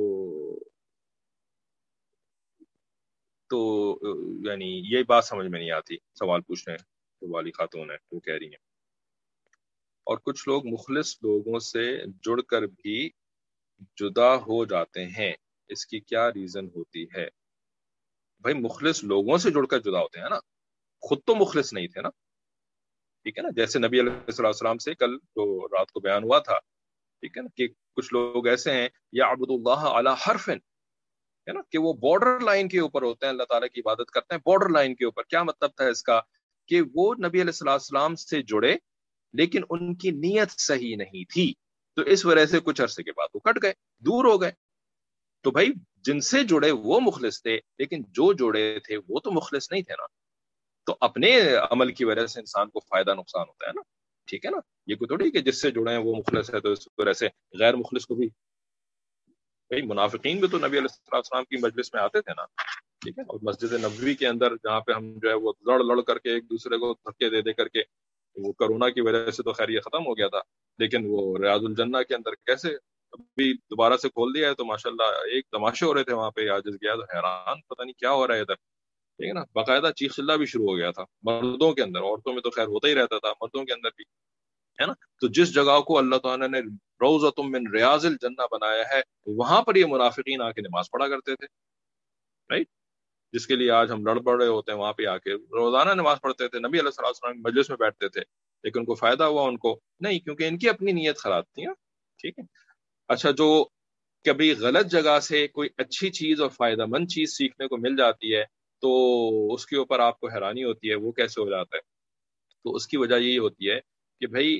تو یعنی یہ بات سمجھ میں نہیں آتی. سوال پوچھ رہے ہیں تو والی خاتون ہے وہ کہہ رہی ہیں. اور کچھ لوگ مخلص لوگوں سے جڑ کر بھی جدا ہو جاتے ہیں، اس کی کیا ریزن ہوتی ہے؟ بھائی مخلص لوگوں سے جڑ کر جدا ہوتے ہیں نا، خود تو مخلص نہیں تھے نا. ٹھیک ہے نا. جیسے نبی علیہ الصلوۃ والسلام سے کل جو رات کو بیان ہوا تھا، ٹھیک ہے نا، کہ کچھ لوگ ایسے ہیں یعبد اللہ علی حرف، ہے نا، کہ وہ بارڈر لائن کے اوپر ہوتے ہیں، اللہ تعالیٰ کی عبادت کرتے ہیں بارڈر لائن کے اوپر. کیا مطلب تھا اس کا؟ کہ وہ نبی علیہ الصلوۃ والسلام سے جڑے لیکن ان کی نیت صحیح نہیں تھی، تو اس وجہ سے کچھ عرصے کے بعد وہ کٹ گئے، دور ہو گئے. تو بھائی جن سے جڑے وہ مخلص تھے، لیکن جو جڑے تھے وہ تو مخلص نہیں تھے نا. تو اپنے عمل کی وجہ سے انسان کو فائدہ نقصان ہوتا ہے نا. ٹھیک ہے نا. یہ کوئی تھوڑی کہ جس سے جڑے ہیں وہ مخلص ہے تو اس وجہ سے غیر مخلص کو بھی. بھائی منافقین بھی تو نبی علیہ السلام کی مجلس میں آتے تھے نا. ٹھیک ہے. اور مسجد نبوی کے اندر جہاں پہ ہم جو ہے وہ لڑ لڑ کر کے ایک دوسرے کو دھکے دے دے کر کے، وہ کرونا کی وجہ سے تو خیر یہ ختم ہو گیا تھا، لیکن وہ ریاض الجنہ کے اندر کیسے ابھی دوبارہ سے کھول دیا ہے تو ماشاءاللہ ایک تماشے ہو رہے تھے وہاں پہ. آج گیا تو حیران، پتہ نہیں کیا ہو رہا ہے ادھر. ٹھیک ہے نا. باقاعدہ چیخ چلا بھی شروع ہو گیا تھا مردوں کے اندر، عورتوں میں تو خیر ہوتا ہی رہتا تھا، مردوں کے اندر بھی، ہے نا. تو جس جگہ کو اللہ تعالیٰ نے روضۃ من ریاض الجنہ بنایا ہے، وہاں پر یہ منافقین آ کے نماز پڑھا کرتے تھے. رائٹ. جس کے لیے آج ہم لڑ پڑ رہے ہوتے ہیں، وہاں پہ آ کے روزانہ نماز پڑھتے تھے، نبی علیہ السلام مجلس میں بیٹھتے تھے، لیکن ان کو فائدہ ہوا ان کو نہیں، کیونکہ ان کی اپنی نیت خراب تھی. ٹھیک ہے. اچھا، جو کبھی غلط جگہ سے کوئی اچھی چیز اور فائدہ مند چیز سیکھنے کو مل جاتی ہے تو اس کے اوپر آپ کو حیرانی ہوتی ہے وہ کیسے ہو جاتا ہے. تو اس کی وجہ یہی ہوتی ہے کہ بھائی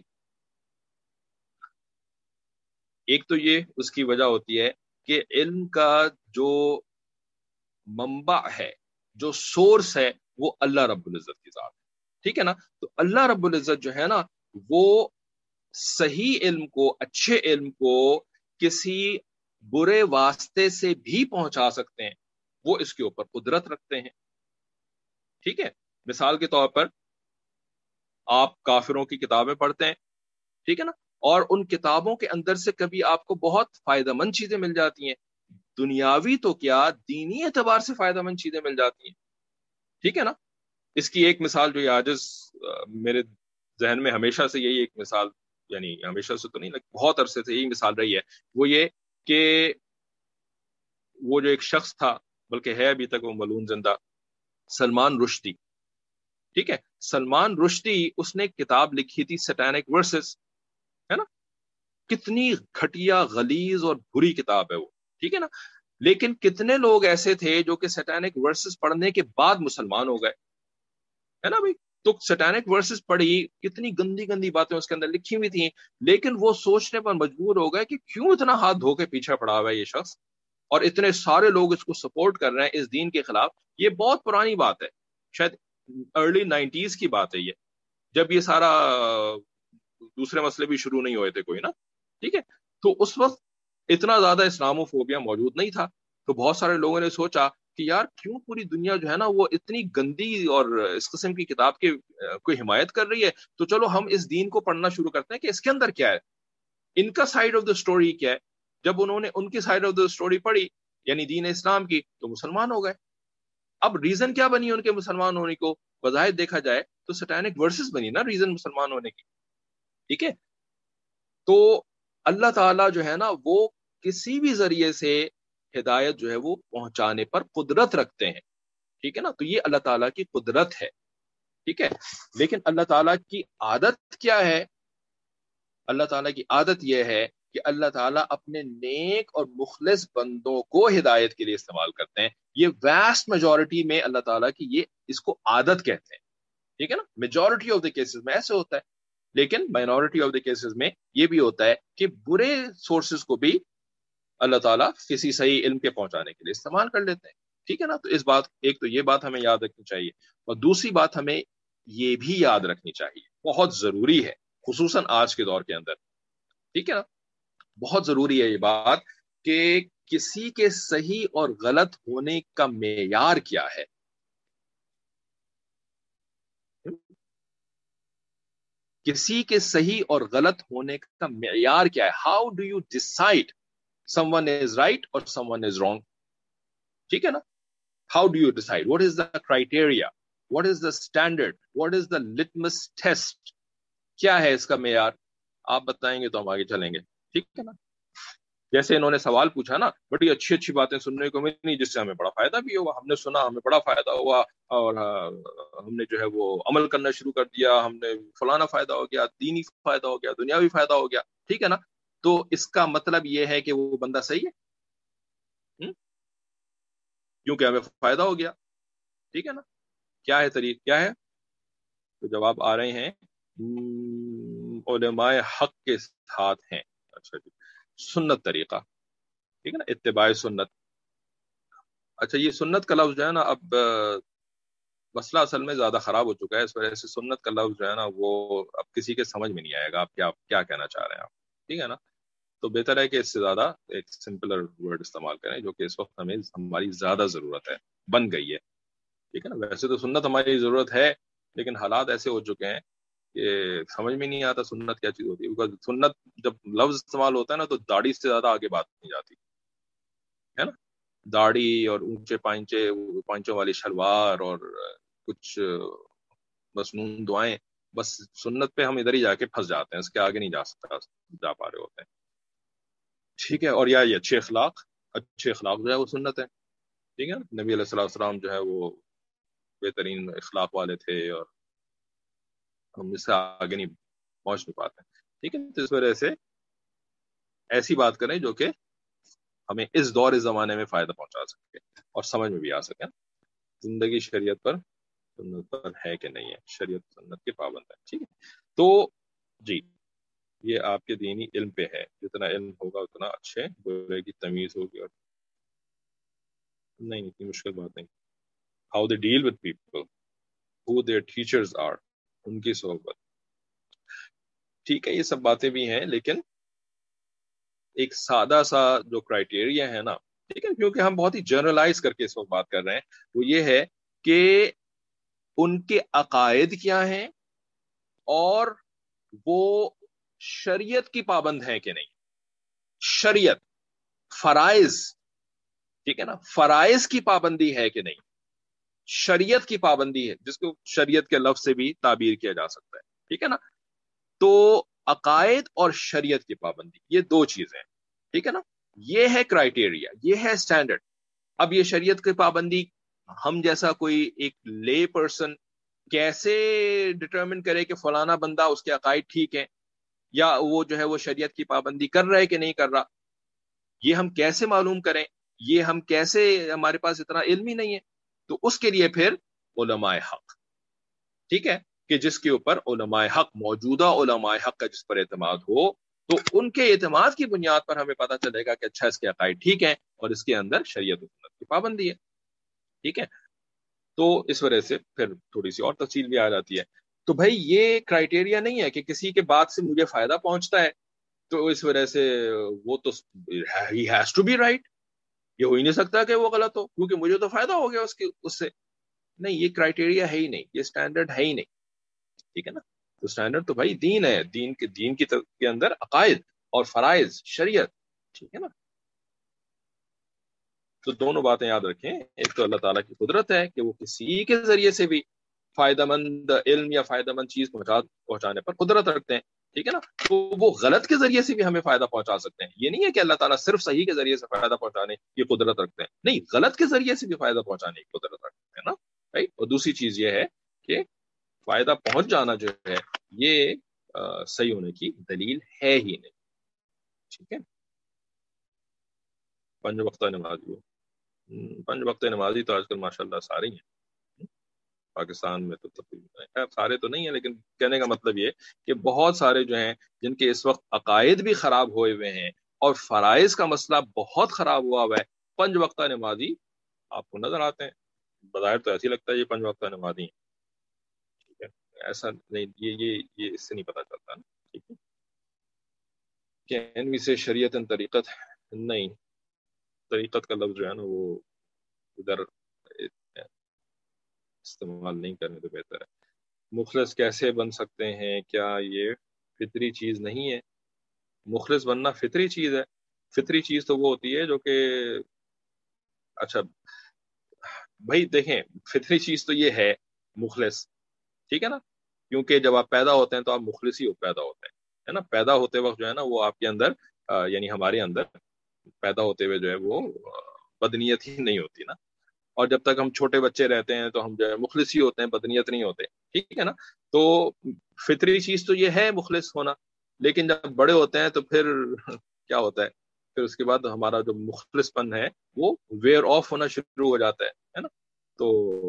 ایک تو یہ اس کی وجہ ہوتی ہے کہ علم کا جو منبع ہے، جو سورس ہے، وہ اللہ رب العزت کی ذات ہے. ٹھیک ہے نا. تو اللہ رب العزت جو ہے نا، وہ صحیح علم کو، اچھے علم کو کسی برے واسطے سے بھی پہنچا سکتے ہیں، وہ اس کے اوپر قدرت رکھتے ہیں. ٹھیک ہے. مثال کے طور پر آپ کافروں کی کتابیں پڑھتے ہیں، ٹھیک ہے نا، اور ان کتابوں کے اندر سے کبھی آپ کو بہت فائدہ مند چیزیں مل جاتی ہیں، دنیاوی تو کیا دینی اعتبار سے فائدہ مند چیزیں مل جاتی ہیں. ٹھیک ہے نا. اس کی ایک مثال جو آج میرے ذہن میں ہمیشہ سے یہی ایک مثال، یعنی ہمیشہ سے تو نہیں لیکن بہت عرصے سے یہی مثال رہی ہے، وہ یہ کہ وہ جو ایک شخص تھا، بلکہ ہے ابھی تک وہ ملعون زندہ، سلمان رشدی. ٹھیک ہے. سلمان رشدی اس نے کتاب لکھی تھی سیٹینک ورسز، ہے نا. کتنی گھٹیا، غلیظ اور بری کتاب ہے وہ. ٹھیک ہے نا. لیکن کتنے لوگ ایسے تھے جو کہ سیٹینک ورسز پڑھنے کے بعد مسلمان ہو گئے، ہے نا بھائی. تو سیٹینک ورسز پڑھی، کتنی گندی گندی باتیں اس کے اندر لکھی ہوئی تھیں، لیکن وہ سوچنے پر مجبور ہو گئے کہ کیوں اتنا ہاتھ دھو کے پیچھے پڑا ہوا ہے یہ شخص، اور اتنے سارے لوگ اس کو سپورٹ کر رہے ہیں اس دین کے خلاف. یہ بہت پرانی بات ہے، شاید ارلی نائنٹیز کی بات ہے یہ، جب یہ سارا دوسرے مسئلے بھی شروع نہیں ہوئے تھے کوئی نا. ٹھیک ہے. تو اس وقت اتنا زیادہ اسلامو فوبیا موجود نہیں تھا. تو بہت سارے لوگوں نے سوچا کہ یار کیوں پوری دنیا جو ہے نا وہ اتنی گندی اور اس قسم کی کتاب کے کوئی حمایت کر رہی ہے، تو چلو ہم اس دین کو پڑھنا شروع کرتے ہیں کہ اس کے اندر کیا ہے، ان کا سائیڈ آف دا سٹوری کیا ہے. جب انہوں نے ان کی سائیڈ آف دا سٹوری پڑھی، یعنی دین اسلام کی، تو مسلمان ہو گئے. اب ریزن کیا بنی ان کے مسلمان ہونے کو؟ بظاہر دیکھا جائے تو سیٹینک ورسز بنی نا ریزن مسلمان ہونے کی. ٹھیک ہے. تو اللہ تعالیٰ جو ہے نا وہ کسی بھی ذریعے سے ہدایت جو ہے وہ پہنچانے پر قدرت رکھتے ہیں. ٹھیک ہے نا. تو یہ اللہ تعالیٰ کی قدرت ہے. ٹھیک ہے. لیکن اللہ تعالیٰ کی عادت کیا ہے؟ اللہ تعالیٰ کی عادت یہ ہے کہ اللہ تعالیٰ اپنے نیک اور مخلص بندوں کو ہدایت کے لیے استعمال کرتے ہیں. یہ ویسٹ میجورٹی میں اللہ تعالیٰ کی یہ اس کو عادت کہتے ہیں. ٹھیک ہے نا, میجورٹی آف دا کیسز میں ایسے ہوتا ہے, لیکن مائنورٹی آف دا کیسز میں یہ بھی ہوتا ہے کہ برے سورسز کو بھی اللہ تعالیٰ کسی صحیح علم کے پہنچانے کے لیے استعمال کر لیتے ہیں. ٹھیک ہے نا, تو اس بات ایک تو یہ بات ہمیں یاد رکھنی چاہیے, اور دوسری بات ہمیں یہ بھی یاد رکھنی چاہیے, بہت ضروری ہے خصوصاً آج کے دور کے اندر. ٹھیک ہے نا, بہت ضروری ہے یہ بات کہ کسی کے صحیح اور غلط ہونے کا معیار کیا ہے. کسی کے صحیح اور غلط ہونے کا معیار کیا ہے. How do you decide someone is right اور سم ون از رانگ. ٹھیک ہے نا, how do you decide, what is the criteria, what is the standard, what is the litmus test, کیا ہے اس کا معیار. آپ بتائیں گے تو ہم آگے چلیں گے. ٹھیک ہے نا, جیسے انہوں نے سوال پوچھا نا, بڑی اچھی اچھی باتیں سننے کو ملی جس سے ہمیں بڑا فائدہ بھی ہوا. ہم نے سنا, ہمیں بڑا فائدہ ہوا, اور ہم نے جو ہے وہ عمل کرنا شروع کر دیا, ہم نے فلانا فائدہ ہو گیا, دینی فائدہ ہو گیا, دنیاوی فائدہ ہو گیا. ٹھیک ہے نا, تو اس کا مطلب یہ ہے کہ وہ بندہ صحیح ہے, کیونکہ ہمیں فائدہ ہو گیا. ٹھیک ہے نا, کیا ہے طریق, کیا ہے, تو جواب آ رہے ہیں علماء حق کے ساتھ ہیں. اچھا جی, سنت طریقہ. ٹھیک ہے نا, اتباع سنت. اچھا, یہ سنت کا لفظ جو ہے نا, اب مسئلہ اصل میں زیادہ خراب ہو چکا ہے, اس وجہ سے سنت کا لفظ جو ہے نا وہ اب کسی کے سمجھ میں نہیں آئے گا آپ کیا کیا کہنا چاہ رہے ہیں آپ. ٹھیک ہے نا, تو بہتر ہے کہ اس سے زیادہ ایک سمپلر ورڈ استعمال کریں, جو کہ اس وقت ہمیں ہماری زیادہ ضرورت ہے, بن گئی ہے. ٹھیک ہے نا, ویسے تو سنت ہماری ضرورت ہے, لیکن حالات ایسے ہو چکے ہیں کہ سمجھ میں نہیں آتا سنت کیا چیز ہوتی ہے. کیونکہ سنت جب لفظ استعمال ہوتا ہے نا, تو داڑھی سے زیادہ آگے بات نہیں جاتی ہے نا. داڑھی اور اونچے پائنچے, پائنچوں والی شلوار اور کچھ مسنون دعائیں, بس سنت پہ ہم ادھر ہی جا کے پھنس جاتے ہیں, اس کے آگے نہیں جا سکتا جا پا رہے ہوتے ہیں. ٹھیک ہے, اور یا یہ اچھے اخلاق, اچھے اخلاق جو ہے وہ سنت ہے. ٹھیک ہے نا, نبی علیہ الصلوۃ والسلام جو ہے وہ بہترین اخلاق والے تھے, اور ہم اس سے آگے نہیں پہنچ نہیں پاتے. ٹھیک ہے, تو اس وجہ سے ایسی بات کریں جو کہ ہمیں اس دور اس زمانے میں فائدہ پہنچا سکے اور سمجھ میں بھی آ سکے. زندگی شریعت پر سنت پر ہے کہ نہیں ہے, شریعت سنت کے پابند ہے. ٹھیک ہے, تو جی یہ آپ کے دینی علم پہ ہے, جتنا علم ہوگا اتنا اچھے برے کی تمیز ہوگی. اور نہیں, اتنی مشکل بات نہیں. How they deal with people, who their teachers are, ان کی صحبت. ٹھیک ہے, یہ سب باتیں بھی ہیں, لیکن ایک سادہ سا جو کرائٹیریا ہے نا, ٹھیک ہے, کیونکہ ہم بہت ہی جنرلائز کر کے اس وقت بات کر رہے ہیں, وہ یہ ہے کہ ان کے عقائد کیا ہیں اور وہ شریعت کی پابند ہیں کہ نہیں. شریعت, فرائض, ٹھیک ہے نا, فرائض کی پابندی ہے کہ نہیں. شریعت کی پابندی ہے, جس کو شریعت کے لفظ سے بھی تعبیر کیا جا سکتا ہے. ٹھیک ہے نا, تو عقائد اور شریعت کی پابندی, یہ دو چیزیں. ٹھیک ہے نا, یہ ہے کرائٹیریا, یہ ہے سٹینڈرڈ. اب یہ شریعت کی پابندی ہم جیسا کوئی ایک لے پرسن کیسے ڈٹرمن کرے کہ فلانا بندہ اس کے عقائد ٹھیک ہیں, یا وہ جو ہے وہ شریعت کی پابندی کر رہا ہے کہ نہیں کر رہا, یہ ہم کیسے معلوم کریں, یہ ہم کیسے, ہمارے پاس اتنا علم ہی نہیں ہے. تو اس کے لیے پھر علماء حق, ٹھیک ہے, کہ جس کے اوپر علماء حق, موجودہ علماء حق کا جس پر اعتماد ہو, تو ان کے اعتماد کی بنیاد پر ہمیں پتہ چلے گا کہ اچھا اس کے عقائد ٹھیک ہیں اور اس کے اندر شریعت و سنت کی پابندی ہے. ٹھیک ہے, تو اس وجہ سے پھر تھوڑی سی اور تفصیل بھی آ جاتی ہے. تو بھائی یہ کرائٹیریا نہیں ہے کہ کسی کے بات سے مجھے فائدہ پہنچتا ہے تو اس وجہ سے وہ تو he has to be right, یہ ہو ہی نہیں سکتا کہ وہ غلط ہو کیونکہ مجھے تو فائدہ ہو گیا اس کے اس سے. نہیں, یہ کرائٹیریا ہے ہی نہیں, یہ اسٹینڈرڈ ہے ہی نہیں. ٹھیک ہے نا, تو اسٹینڈرڈ تو بھائی دین ہے, دین کے دین کی کے اندر عقائد اور فرائض, شریعت. ٹھیک ہے نا, تو دونوں باتیں یاد رکھیں. ایک تو اللہ تعالیٰ کی قدرت ہے کہ وہ کسی کے ذریعے سے بھی فائدہ مند علم یا فائدہ مند چیز پہنچا پہنچانے پر قدرت رکھتے ہیں. ٹھیک ہے نا, تو وہ غلط کے ذریعے سے بھی ہمیں فائدہ پہنچا سکتے ہیں. یہ نہیں ہے کہ اللہ تعالیٰ صرف صحیح کے ذریعے سے فائدہ پہنچانے کی قدرت رکھتے ہیں, نہیں, غلط کے ذریعے سے بھی فائدہ پہنچانے کی قدرت رکھتے ہیں نا. right? اور دوسری چیز یہ ہے کہ فائدہ پہنچ جانا جو ہے یہ صحیح ہونے کی دلیل ہے ہی نہیں. ٹھیک ہے، پنج وقتہ نمازی ہو. پنج وقت نمازی تو آج کل ماشاء اللہ سارے ہی ہیں پاکستان میں، تو تقریباً سارے تو نہیں ہیں، لیکن کہنے کا مطلب یہ کہ بہت سارے جو ہیں جن کے اس وقت عقائد بھی خراب ہوئے ہوئے ہیں اور فرائض کا مسئلہ بہت خراب ہوا ہوا ہے، پنج وقتہ نمازی آپ کو نظر آتے ہیں. بظاہر تو ایسے ہی لگتا ہے یہ پنج وقتہ نمازی ہیں، ٹھیک ہے، ایسا نہیں، یہ یہ یہ اس سے نہیں پتا چلتا نا. ٹھیک ہے، کہ انوی سے شریعت طریقت نہیں، طریقت کا لفظ جو ہے نا وہ ادھر استعمال نہیں کرنے تو بہتر ہے. مخلص کیسے بن سکتے ہیں؟ کیا یہ فطری چیز نہیں ہے؟ مخلص بننا فطری چیز ہے. فطری چیز تو وہ ہوتی ہے جو کہ، اچھا بھائی دیکھیں، فطری چیز تو یہ ہے مخلص، ٹھیک ہے نا، کیونکہ جب آپ پیدا ہوتے ہیں تو آپ مخلص ہی پیدا ہوتے ہیں، ہے نا. پیدا ہوتے وقت جو ہے نا وہ آپ کے اندر آ, یعنی ہمارے اندر پیدا ہوتے ہوئے جو ہے وہ بدنیت ہی نہیں ہوتی نا. اور جب تک ہم چھوٹے بچے رہتے ہیں تو ہم جو ہے مخلص ہی ہوتے ہیں، بدنیت نہیں ہوتے، ٹھیک ہے نا. تو فطری چیز تو یہ ہے مخلص ہونا، لیکن جب بڑے ہوتے ہیں تو پھر کیا ہوتا ہے، پھر اس کے بعد ہمارا جو مخلص پن ہے وہ ویئر آف ہونا شروع ہو جاتا ہے نا. تو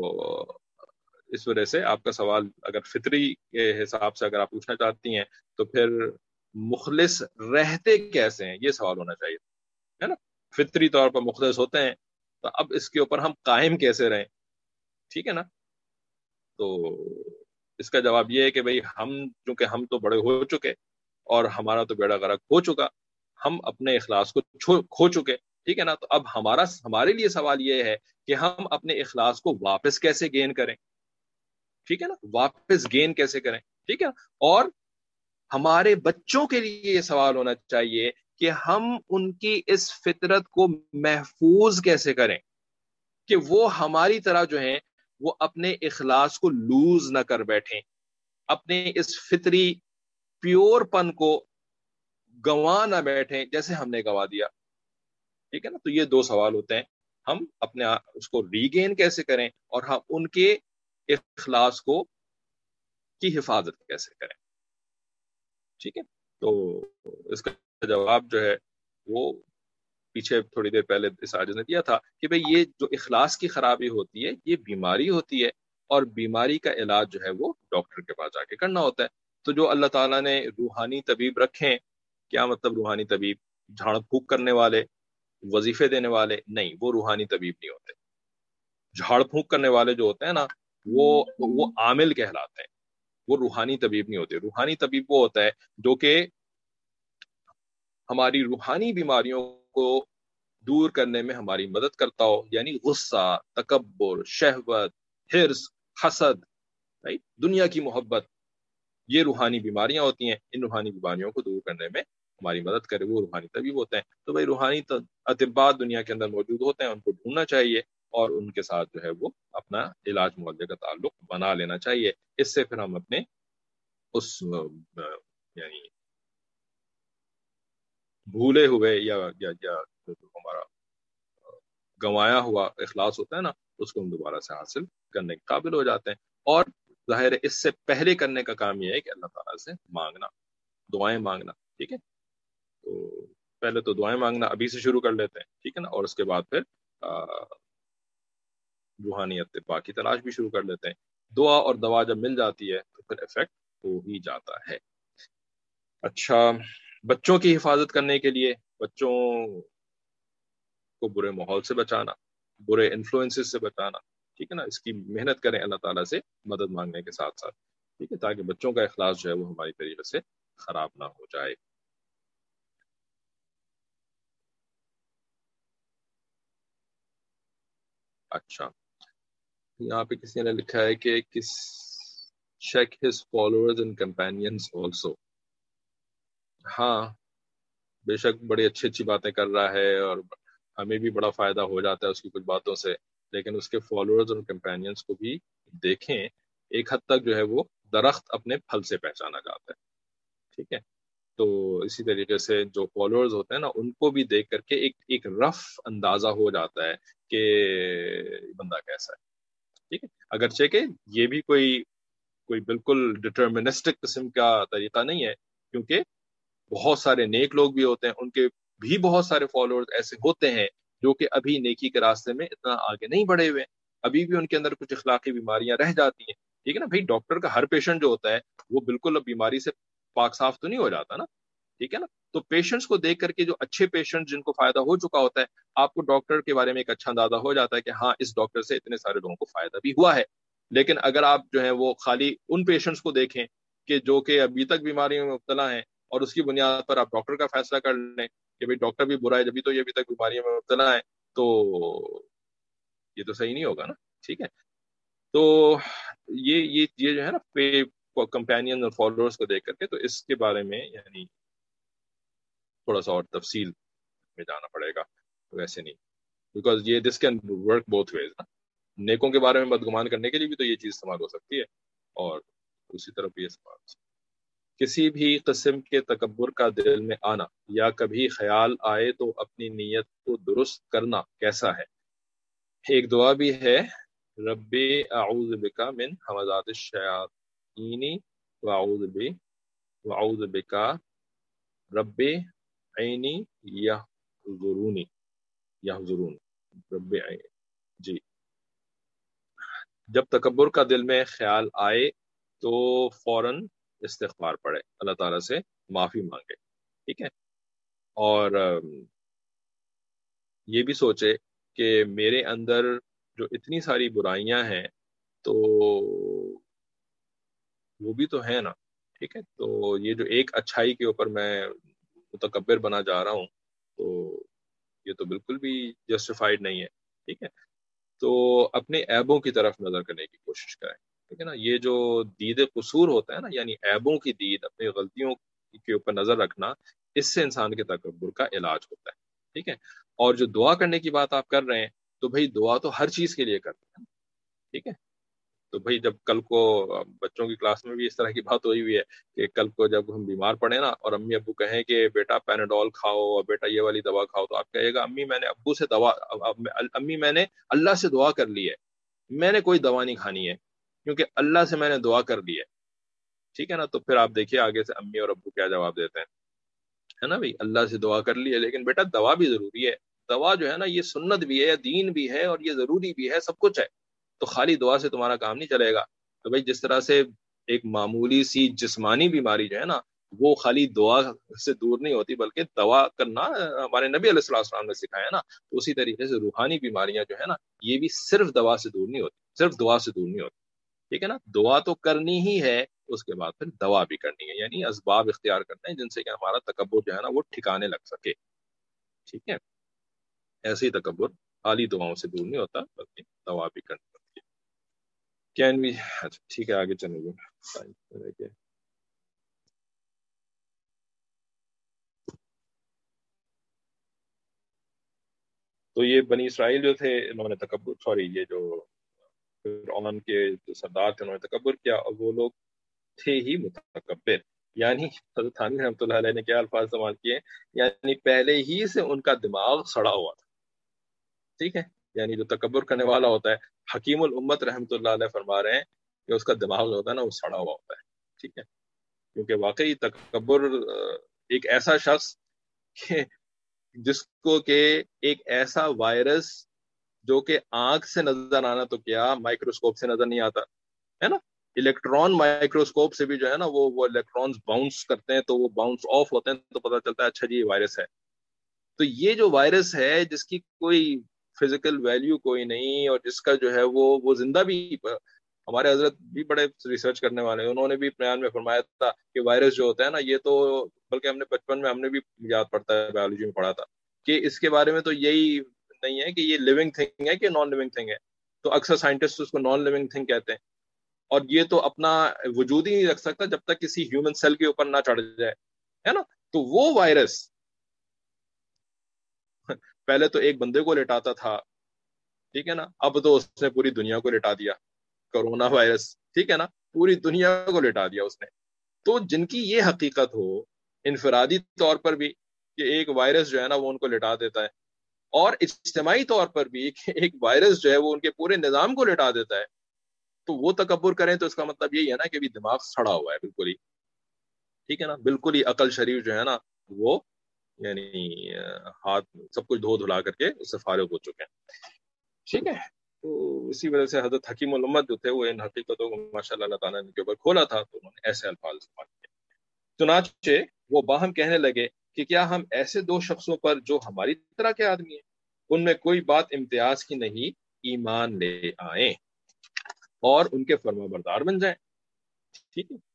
اس وجہ سے آپ کا سوال اگر فطری کے حساب سے اگر آپ پوچھنا چاہتی ہیں تو پھر مخلص رہتے کیسے ہیں، یہ سوال ہونا چاہیے، ہے نا. فطری طور پر مخلص ہوتے ہیں تو اب اس کے اوپر ہم قائم کیسے رہیں، ٹھیک ہے نا. تو اس کا جواب یہ ہے کہ بھئی ہم چونکہ ہم تو بڑے ہو چکے اور ہمارا تو بیڑا غرق ہو چکا، ہم اپنے اخلاص کو کھو چکے، ٹھیک ہے نا. تو اب ہمارا ہمارے لیے سوال یہ ہے کہ ہم اپنے اخلاص کو واپس کیسے گین کریں، ٹھیک ہے نا، واپس گین کیسے کریں، ٹھیک ہے. اور ہمارے بچوں کے لیے یہ سوال ہونا چاہیے کہ ہم ان کی اس فطرت کو محفوظ کیسے کریں کہ وہ ہماری طرح جو ہیں وہ اپنے اخلاص کو لوز نہ کر بیٹھیں، اپنے اس فطری پیور پن کو گنوا نہ بیٹھیں جیسے ہم نے گنوا دیا، ٹھیک ہے نا. تو یہ دو سوال ہوتے ہیں، ہم اپنے اس کو ری گین کیسے کریں اور ہم ان کے اخلاص کو کی حفاظت کیسے کریں، ٹھیک ہے. تو اس کا جواب جو ہے وہ پیچھے تھوڑی دیر پہلے اس عاجز نے دیا تھا کہ بھئی یہ جو اخلاص کی خرابی ہوتی ہے یہ بیماری ہوتی ہے، اور بیماری کا علاج جو ہے وہ ڈاکٹر کے پاس جا کے کرنا ہوتا ہے. تو جو اللہ تعالیٰ نے روحانی طبیب رکھیں، کیا مطلب روحانی طبیب؟ جھاڑ پھونک کرنے والے، وظیفے دینے والے نہیں، وہ روحانی طبیب نہیں ہوتے. جھاڑ پھونک کرنے والے جو ہوتے ہیں نا وہ وہ عامل کہلاتے ہیں، وہ روحانی طبیب نہیں ہوتے. روحانی طبیب وہ ہوتا ہے جو کہ ہماری روحانی بیماریوں کو دور کرنے میں ہماری مدد کرتا ہو، یعنی غصہ، تکبر، شہوت، حرص، حسد، دنیا کی محبت، یہ روحانی بیماریاں ہوتی ہیں. ان روحانی بیماریوں کو دور کرنے میں ہماری مدد کرے وہ روحانی طبیب ہوتے ہیں. تو بھائی روحانی اطباء دنیا کے اندر موجود ہوتے ہیں، ان کو ڈھونڈنا چاہیے اور ان کے ساتھ جو ہے وہ اپنا علاج معالجے کا تعلق بنا لینا چاہیے. اس سے پھر ہم اپنے اس یعنی بھولے ہوئے یا یا یا ہمارا گنوایا ہوا اخلاص ہوتا ہے نا اس کو ہم دوبارہ سے حاصل کرنے کے قابل ہو جاتے ہیں. اور ظاہر ہے اس سے پہلے کرنے کا کام یہ ہے کہ اللہ تعالیٰ سے مانگنا، دعائیں مانگنا، ٹھیک ہے. تو پہلے تو دعائیں مانگنا ابھی سے شروع کر لیتے ہیں، ٹھیک ہے نا، اور اس کے بعد پھر روحانیت باقی تلاش بھی شروع کر لیتے ہیں. دعا اور دوا جب مل جاتی ہے تو پھر ایفیکٹ ہو ہی جاتا ہے. اچھا، بچوں کی حفاظت کرنے کے لیے بچوں کو برے ماحول سے بچانا، برے انفلوئنسز سے بچانا، ٹھیک ہے نا، اس کی محنت کریں اللہ تعالیٰ سے مدد مانگنے کے ساتھ ساتھ، ٹھیک ہے، تاکہ بچوں کا اخلاص جو ہے وہ ہماری طریقے سے خراب نہ ہو جائے. اچھا، یہاں پہ کسی نے لکھا ہے کہ کس check his followers and companions also. ہاں بے شک بڑی اچھی اچھی باتیں کر رہا ہے اور ہمیں بھی بڑا فائدہ ہو جاتا ہے اس کی کچھ باتوں سے، لیکن اس کے فالوورز اور کمپینینز کو بھی دیکھیں. ایک حد تک جو ہے وہ درخت اپنے پھل سے پہچانا جاتا ہے، ٹھیک ہے. تو اسی طریقے سے جو فالوورز ہوتے ہیں نا ان کو بھی دیکھ کر کے ایک ایک رف اندازہ ہو جاتا ہے کہ بندہ کیسا ہے، ٹھیک ہے. اگرچہ کہ یہ بھی کوئی کوئی بالکل ڈٹرمنسٹک قسم کا طریقہ نہیں ہے، کیونکہ بہت سارے نیک لوگ بھی ہوتے ہیں، ان کے بھی بہت سارے فالوورز ایسے ہوتے ہیں جو کہ ابھی نیکی کے راستے میں اتنا آگے نہیں بڑھے ہوئے، ابھی بھی ان کے اندر کچھ اخلاقی بیماریاں رہ جاتی ہیں، ٹھیک ہے نا. بھائی ڈاکٹر کا ہر پیشنٹ جو ہوتا ہے وہ بالکل اب بیماری سے پاک صاف تو نہیں ہو جاتا نا، ٹھیک ہے نا. تو پیشنٹس کو دیکھ کر کے جو اچھے پیشنٹ جن کو فائدہ ہو چکا ہوتا ہے، آپ کو ڈاکٹر کے بارے میں ایک اچھا اندازہ ہو جاتا ہے کہ ہاں اس ڈاکٹر سے اتنے سارے لوگوں کو فائدہ بھی ہوا ہے. لیکن اگر آپ جو ہے وہ خالی ان پیشنٹس کو دیکھیں کہ جو کہ ابھی تک بیماریوں میں مبتلا ہیں اور اس کی بنیاد پر آپ ڈاکٹر کا فیصلہ کر لیں کہ بھائی ڈاکٹر بھی برا ہے جبھی تو یہ ابھی تک بیماریوں میں مبتلا ہے، تو یہ تو صحیح نہیں ہوگا نا، ٹھیک ہے. تو یہ یہ یہ جو ہے نا کمپینین اور فالوورز کو دیکھ کر کے، تو اس کے بارے میں یعنی تھوڑا سا اور تفصیل میں جانا پڑے گا، ویسے نہیں، بیکاز یہ this can work both ways نا. نیکوں کے بارے میں بدگمان کرنے کے لیے بھی تو یہ چیز استعمال ہو سکتی ہے اور دوسری طرف بھی استعمال ہو سکتی ہے. کسی بھی قسم کے تکبر کا دل میں آنا یا کبھی خیال آئے تو اپنی نیت کو درست کرنا کیسا ہے. ایک دعا بھی ہے، رب اعوذ بک من همزات الشیاطین واعوذ بک واعوذ بک رب عینی یحضرونی یحضرون رب عینی. جی، جب تکبر کا دل میں خیال آئے تو فوراً استغفار پڑھے، اللہ تعالیٰ سے معافی مانگے، ٹھیک ہے. اور یہ بھی سوچے کہ میرے اندر جو اتنی ساری برائیاں ہیں تو وہ بھی تو ہے نا، ٹھیک ہے. تو یہ جو ایک اچھائی کے اوپر میں متکبر بنا جا رہا ہوں تو یہ تو بالکل بھی جسٹیفائڈ نہیں ہے، ٹھیک ہے. تو اپنے عیبوں کی طرف نظر کرنے کی کوشش کریں، ٹھیک ہے نا. یہ جو دید قصور ہوتا ہے نا، یعنی عیبوں کی دید، اپنی غلطیوں کے اوپر نظر رکھنا، اس سے انسان کے تکبر کا علاج ہوتا ہے، ٹھیک ہے. اور جو دعا کرنے کی بات آپ کر رہے ہیں، تو بھائی دعا تو ہر چیز کے لیے کرتے ہیں، ٹھیک ہے. تو بھائی جب کل کو بچوں کی کلاس میں بھی اس طرح کی بات ہوئی ہوئی ہے کہ کل کو جب ہم بیمار پڑے نا اور امی ابو کہیں کہ بیٹا پیناڈول کھاؤ اور بیٹا یہ والی دوا کھاؤ، تو آپ کہے گا امی میں نے ابو سے دوا امی میں نے اللہ سے دعا کر لی ہے، میں نے کوئی دوا نہیں کھانی ہے کیونکہ اللہ سے میں نے دعا کر لی ہے، ٹھیک ہے نا. تو پھر آپ دیکھیے آگے سے امی اور ابو کیا جواب دیتے ہیں، ہے نا. بھائی اللہ سے دعا کر لی ہے لیکن بیٹا دوا بھی ضروری ہے، دوا جو ہے نا یہ سنت بھی ہے، دین بھی ہے، اور یہ ضروری بھی ہے، سب کچھ ہے. تو خالی دعا سے تمہارا کام نہیں چلے گا. تو بھائی جس طرح سے ایک معمولی سی جسمانی بیماری جو ہے نا وہ خالی دعا سے دور نہیں ہوتی بلکہ دوا کرنا ہمارے نبی علیہ الصلوۃ والسلام نے سکھایا نا، تو اسی طریقے سے روحانی بیماریاں جو ہے نا یہ بھی صرف دوا سے دور نہیں ہوتی، صرف دعا سے دور نہیں ہوتی، ٹھیک ہے نا. دعا تو کرنی ہی ہے، اس کے بعد پھر دوا بھی کرنی ہے، یعنی اسباب اختیار کرنے ہیں جن سے کہ ہمارا تکبر جو ہے نا وہ ٹھکانے لگ سکے، ٹھیک ہے. ایسے ہی تکبر خالی دعاؤں سے دور نہیں ہوتا بلکہ دوا بھی کرنی ہوتی ہے. کین بھی اچھا ٹھیک ہے، آگے چلیں گے. تو یہ بنی اسرائیل جو تھے انہوں نے تکبر، سوری یہ جو فرعون کے جو سردار تھے انہوں نے تکبر کیا، اور وہ لوگ تھے ہی متکبر. یعنی حضرت تھانوی رحمۃ اللہ علیہ نے کیا الفاظ استعمال کیے، یعنی پہلے ہی سے ان کا دماغ سڑا ہوا تھا، ٹھیک ہے. یعنی جو تکبر کرنے والا ہوتا ہے، حکیم الامت رحمۃ اللہ علیہ فرما رہے ہیں کہ اس کا دماغ جو ہوتا ہے نا وہ سڑا ہوا ہوتا ہے، ٹھیک ہے. کیونکہ واقعی تکبر ایک ایسا شخص کہ جس کو کہ ایک ایسا وائرس جو کہ آنکھ سے نظر آنا تو کیا مائکروسکوپ سے نظر نہیں آتا ہے نا، الیکٹران مائکروسکوپ سے بھی جو ہے نا وہ وہ الیکٹرانز باؤنس کرتے ہیں تو وہ باؤنس آف ہوتے ہیں تو پتہ چلتا ہے اچھا جی یہ وائرس ہے. تو یہ جو وائرس ہے جس کی کوئی فزیکل ویلیو کوئی نہیں اور جس کا جو ہے وہ وہ زندہ بھی، ہمارے حضرت بھی بڑے ریسرچ کرنے والے ہیں، انہوں نے بھی بیان میں فرمایا تھا کہ وائرس جو ہوتا ہے نا یہ تو، بلکہ ہم نے بچپن میں ہم نے بھی یاد پڑتا ہے بایولوجی میں پڑھا تھا کہ اس کے بارے میں تو یہی نہیں ہے کہ یہ لیونگ تھنگ ہے کہ نان لیونگ تھنگ ہے. تو اکثر سائنٹسٹ اس کو نان لیونگ تھنگ کہتے ہیں، اور یہ تو اپنا وجود ہی نہیں رکھ سکتا جب تک کسی ہیومن سیل کے اوپر نہ چڑھ جائے، ہے نا. تو وہ وائرس پہلے تو ایک بندے کو لٹاتا تھا، ٹھیک ہے نا، اب تو اس نے پوری دنیا کو لٹا دیا، کرونا وائرس، ٹھیک ہے نا، پوری دنیا کو لٹا دیا اس نے. تو جن کی یہ حقیقت ہو انفرادی طور پر بھی کہ ایک وائرس جو ہے نا وہ ان کو لٹا دیتا ہے، اور اجتماعی طور پر بھی کہ ایک وائرس جو ہے وہ ان کے پورے نظام کو لٹا دیتا ہے، تو وہ تکبر کریں تو اس کا مطلب یہی ہے نا کہ بھی دماغ سڑا ہوا ہے بالکل ہی. ٹھیک ہے نا، بالکل ہی عقل شریف جو ہے نا وہ یعنی ہاتھ سب کچھ دھو دھلا کر کے اس سے فارغ ہو چکے ہیں. ٹھیک ہے، تو اسی وجہ سے حضرت حکیم الامت جو تھے وہ ان حقیقتوں کو ماشاء اللہ اللہ تعالیٰ نے ان کے اوپر کھولا تھا، تو انہوں نے ایسے الفاظ استعمال کیے. چنانچہ وہ باہم کہنے لگے کہ کیا ہم ایسے دو شخصوں پر جو ہماری طرح کے آدمی ہیں، ان میں کوئی بات امتیاز کی نہیں، ایمان لے آئیں اور ان کے فرما بردار بن جائیں. ٹھیک ہے،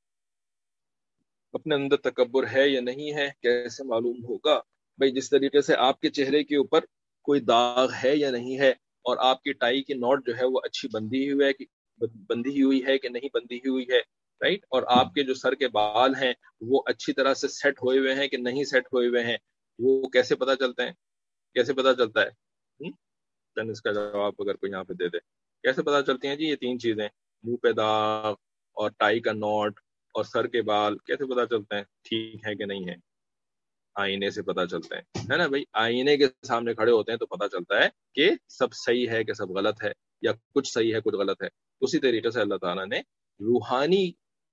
اپنے اندر تکبر ہے یا نہیں ہے کیسے معلوم ہوگا؟ بھائی جس طریقے سے آپ کے چہرے کے اوپر کوئی داغ ہے یا نہیں ہے، اور آپ کی ٹائی کی نوٹ جو ہے وہ اچھی بندھی ہوئی ہے کہ بندھی ہوئی ہے کہ نہیں بندھی ہوئی ہے، رائٹ، اور آپ کے جو سر کے بال ہیں وہ اچھی طرح سے سیٹ ہوئے ہوئے ہیں کہ نہیں سیٹ ہوئے ہوئے ہیں، وہ کیسے پتا چلتے ہیں؟ کیسے پتا چلتا ہے؟ ہم اس کا جواب اگر کوئی یہاں پہ دے دے. کیسے پتا چلتی ہیں جی یہ تین چیزیں، منہ پہ داغ اور ٹائی کا نوٹ اور سر کے بال، کیسے پتا چلتے ہیں ٹھیک ہے کہ نہیں ہے؟ آئینے سے پتا چلتے ہیں، ہے نا بھائی. آئینے کے سامنے کھڑے ہوتے ہیں تو پتا چلتا ہے کہ سب صحیح ہے کہ سب غلط ہے، یا کچھ صحیح ہے کچھ غلط ہے. اسی طریقے سے اللہ تعالیٰ نے روحانی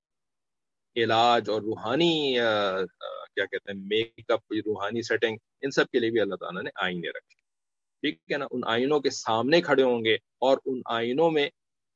علاج اور روحانی آ, آ, کیا کہتے ہیں میک اپ، روحانی سیٹنگ، ان سب کے لیے بھی اللہ تعالیٰ نے آئینے رکھے. ٹھیک ہے نا، ان آئینوں کے سامنے کھڑے ہوں گے اور ان آئینوں میں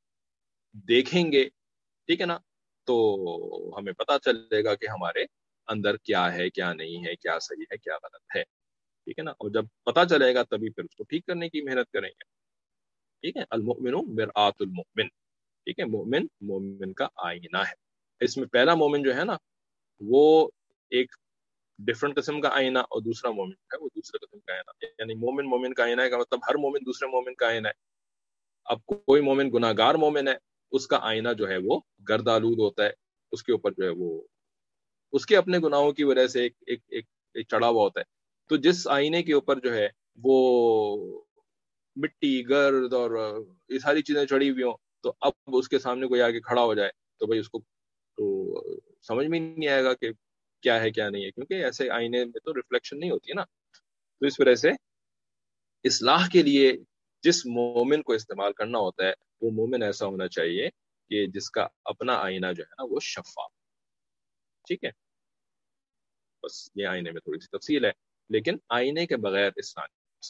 دیکھیں گے، ٹھیک ہے نا، تو ہمیں پتا چلے گا کہ ہمارے اندر کیا ہے کیا نہیں ہے، کیا صحیح ہے کیا غلط ہے. ٹھیک ہے نا، اور جب پتا چلے گا تبھی پھر اس کو ٹھیک کرنے کی محنت کریں گے. ٹھیک ہے، المؤمن مرآت المؤمن. ٹھیک ہے، مومن مومن کا آئینہ ہے. اس میں پہلا مومن جو ہے نا وہ ایک ڈفرنٹ قسم کا آئینہ، اور دوسرا مومن ہے وہ دوسرے قسم کا آئینہ. یعنی مومن مومن کا آئینہ ہے کا مطلب ہر مومن دوسرے مومن کا آئینہ ہے. اب کوئی مومن گناہ گار مومن ہے، اس کا آئینہ جو ہے وہ گرد آلود ہوتا ہے، اس کے اوپر جو ہے وہ اس کے اپنے گناہوں کی وجہ سے ایک ایک ایک, ایک چڑھا ہوا ہوتا ہے. تو جس آئینے کے اوپر جو ہے وہ مٹی گرد اور یہ ساری چیزیں چڑھی ہوئی ہوں، تو اب اس کے سامنے کوئی آگے کھڑا ہو جائے تو بھائی اس کو تو سمجھ میں نہیں آئے گا کہ کیا ہے کیا نہیں ہے، کیونکہ ایسے آئینے میں تو ریفلیکشن نہیں ہوتی ہے نا. تو اس وجہ سے اصلاح کے لیے جس مومن کو استعمال کرنا ہوتا ہے وہ مومن ایسا ہونا چاہیے کہ جس کا اپنا آئینہ جو ہے نا وہ شفاف. ٹھیک ہے، بس یہ آئینے میں تھوڑی سی تفصیل ہے، لیکن آئینے کے بغیر اسلام.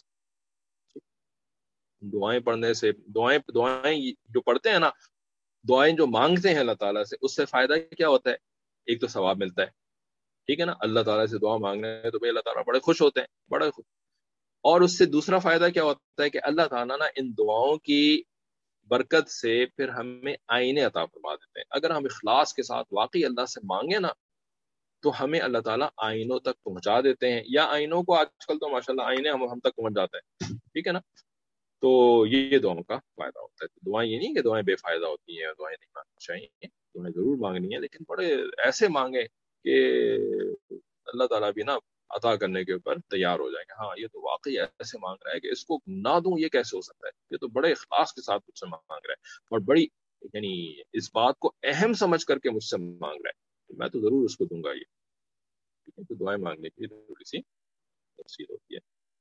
دعائیں پڑھنے سے دعائیں دعائیں جو پڑھتے ہیں نا، دعائیں جو مانگتے ہیں اللہ تعالیٰ سے، اس سے فائدہ کیا ہوتا ہے؟ ایک تو ثواب ملتا ہے. ٹھیک ہے نا، اللہ تعالیٰ سے دعا مانگنا ہے تو بھائی اللہ تعالیٰ بڑے خوش ہوتے ہیں، بڑے خوش. اور اس سے دوسرا فائدہ کیا ہوتا ہے کہ اللہ تعالیٰ نا ان دعاؤں کی برکت سے پھر ہمیں آئینے عطا فرما دیتے ہیں. اگر ہم اخلاص کے ساتھ واقعی اللہ سے مانگے نا تو ہمیں اللہ تعالیٰ آئینوں تک پہنچا دیتے ہیں، یا آئینوں کو آج کل تو ماشاءاللہ آئینے ہم ہم تک پہنچ جاتے ہیں. ٹھیک ہے نا، تو یہ دعاؤں کا فائدہ ہوتا ہے. دعائیں یہ نہیں کہ دعائیں بے فائدہ ہوتی ہیں، دعائیں نہیں مانگنی چاہیے، دعائیں ضرور مانگنی ہیں، لیکن بڑے ایسے مانگیں کہ اللہ تعالیٰ بھی نا عطا کرنے کے اوپر تیار ہو جائیں گے. ہاں یہ تو واقعی ایسے مانگ رہا ہے کہ اس کو نہ دوں یہ کیسے ہو سکتا ہے، یہ تو بڑے اخلاص کے ساتھ مجھ سے مانگ رہا ہے اور بڑی یعنی اس بات کو اہم سمجھ کر کے مجھ سے مانگ رہا ہے، میں تو ضرور اس کو دوں گا. یہ ٹھیک ہے، تو دعائیں مانگنے کی تھوڑی سی تفصیل ہوتی ہے.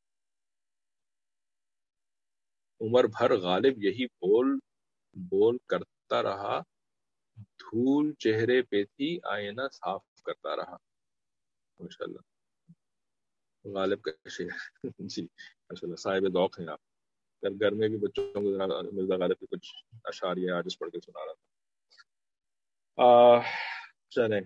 عمر بھر غالب یہی بول بول کرتا رہا، دھول چہرے پہ تھی آئینہ صاف کرتا رہا. ماشاءاللہ غالب کا شعر جی ماشاءاللہ صاحب ذوق ہیں آپ. گھر میں بھی بچوں کو مرزا غالب کے کچھ اشعار یہ آج پڑھ کے سنا رہا تھا. چلیں،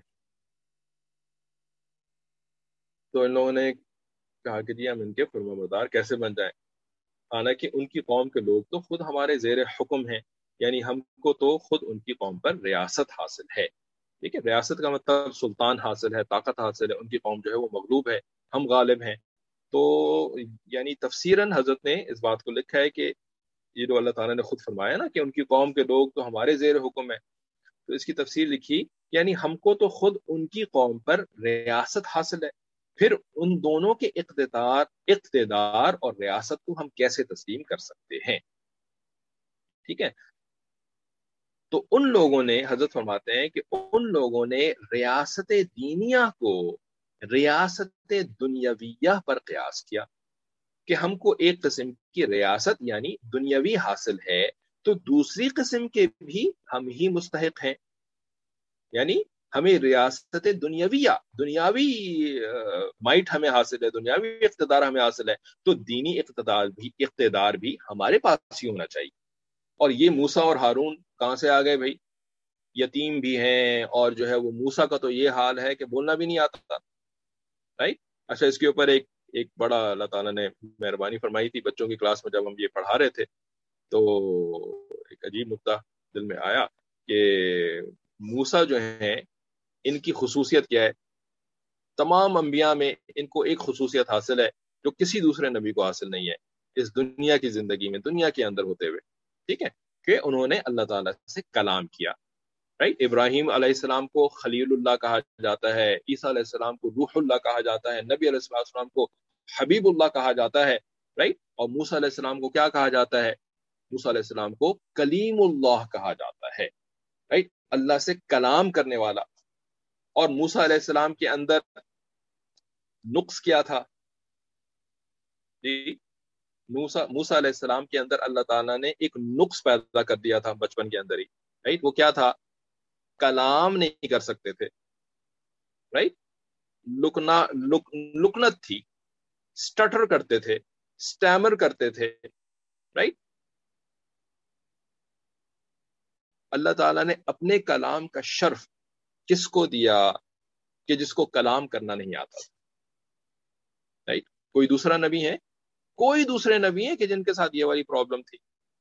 تو ان لوگوں نے کہا کہ جی ہم ان کے فرما بردار کیسے بن جائیں، حالانکہ ان کی قوم کے لوگ تو خود ہمارے زیر حکم ہیں، یعنی ہم کو تو خود ان کی قوم پر ریاست حاصل ہے. ٹھیک ہے، ریاست کا مطلب سلطان حاصل ہے، طاقت حاصل ہے. ان کی قوم جو ہے وہ مغلوب ہے، ہم غالب ہیں. تو یعنی تفسیراً حضرت نے اس بات کو لکھا ہے کہ یہ جو اللہ تعالیٰ نے خود فرمایا نا کہ ان کی قوم کے لوگ تو ہمارے زیر حکم ہے، تو اس کی تفسیر لکھی یعنی ہم کو تو خود ان کی قوم پر ریاست حاصل ہے، پھر ان دونوں کے اقتدار اقتدار اور ریاست کو ہم کیسے تسلیم کر سکتے ہیں. ٹھیک ہے، تو ان لوگوں نے حضرت فرماتے ہیں کہ ان لوگوں نے ریاست دینیہ کو ریاست دنیاویہ پر قیاس کیا کہ ہم کو ایک قسم کی ریاست یعنی دنیاوی حاصل ہے تو دوسری قسم کے بھی ہم ہی مستحق ہیں. یعنی ہمیں ریاست دنیاویہ دنیاوی مائٹ ہمیں حاصل ہے، دنیاوی اقتدار ہمیں حاصل ہے، تو دینی اقتدار بھی اقتدار بھی ہمارے پاس ہی ہونا چاہیے۔ اور یہ موسیٰ اور ہارون کہاں سے آ گئے بھائی؟ یتیم بھی ہیں، اور جو ہے وہ موسیٰ کا تو یہ حال ہے کہ بولنا بھی نہیں آتا تھا، رائٹ؟ اچھا، اس کے اوپر ایک ایک بڑا اللہ تعالیٰ نے مہربانی فرمائی تھی بچوں کی کلاس میں جب ہم یہ پڑھا رہے تھے، تو ایک عجیب نقطہ دل میں آیا کہ موسیٰ جو ہیں ان کی خصوصیت کیا ہے؟ تمام انبیاء میں ان کو ایک خصوصیت حاصل ہے جو کسی دوسرے نبی کو حاصل نہیں ہے اس دنیا کی زندگی میں، دنیا کے اندر ہوتے ہوئے، ٹھیک ہے، کہ انہوں نے اللہ تعالیٰ سے کلام کیا، رائٹ؟ ابراہیم علیہ السلام کو خلیل اللہ کہا جاتا ہے، عیسیٰ علیہ السلام کو روح اللہ کہا جاتا ہے، نبی علیہ السلام کو حبیب اللہ کہا جاتا ہے، رائٹ؟ اور موسیٰ علیہ السلام کو کیا کہا جاتا ہے؟ موسیٰ علیہ السلام کو کلیم اللہ کہا جاتا ہے، رائٹ؟ اللہ سے کلام کرنے والا۔ اور موسیٰ علیہ السلام کے اندر نقص کیا تھا؟ جی، موسیٰ موسیٰ علیہ السلام کے اندر اللہ تعالیٰ نے ایک نقص پیدا کر دیا تھا بچپن کے اندر ہی، رائٹ؟ وہ کیا تھا؟ کلام نہیں کر سکتے تھے، رائٹ؟ لکنا لک, لکنت تھی، سٹٹر کرتے تھے، سٹیمر کرتے تھے، رائٹ؟ اللہ تعالیٰ نے اپنے کلام کا شرف کس کو دیا؟ کہ جس کو کلام کرنا نہیں آتا تھا، رائٹ؟ کوئی دوسرا نبی ہے؟ کوئی دوسرے نبی ہیں کہ جن کے ساتھ یہ والی پرابلم تھی؟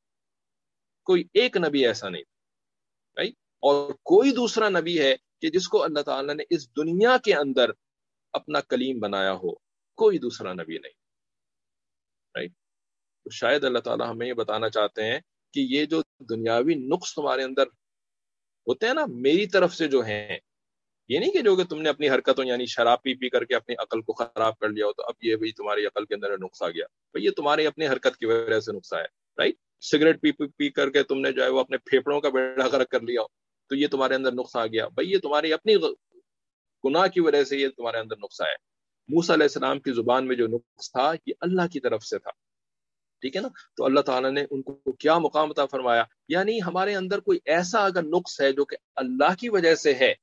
کوئی ایک نبی ایسا نہیں تھا، رائٹ؟ اور کوئی دوسرا نبی ہے کہ جس کو اللہ تعالیٰ نے اس دنیا کے اندر اپنا کلیم بنایا ہو؟ کوئی دوسرا نبی نہیں، رائٹ؟ تو شاید اللہ تعالیٰ ہمیں یہ بتانا چاہتے ہیں کہ یہ جو دنیاوی نقص تمہارے اندر ہوتے ہیں نا میری طرف سے جو ہیں، یہ نہیں کہ جو کہ تم نے اپنی حرکتوں یعنی شراب پی پی کر کے اپنی عقل کو خراب کر لیا ہو تو اب یہ بھی تمہاری عقل کے اندر نقص آ گیا، بھئی یہ تمہاری اپنی حرکت کی وجہ سے نقص ہے، رائٹ؟ سگریٹ پی پی پی کر کے تم نے جو ہے وہ اپنے پھیپڑوں کا بیڑا غرق کر لیا ہو تو یہ تمہارے اندر نقص آ گیا، بھئی یہ تمہاری اپنی گناہ کی وجہ سے یہ تمہارے اندر نقص ہے۔ موسیٰ علیہ السلام کی زبان میں جو نقص تھا یہ اللہ کی طرف سے تھا، ٹھیک ہے نا؟ تو اللہ تعالیٰ نے ان کو کیا مقام عطا فرمایا؟ یعنی ہمارے اندر کوئی ایسا اگر نقص ہے جو کہ اللہ کی وجہ سے ہے،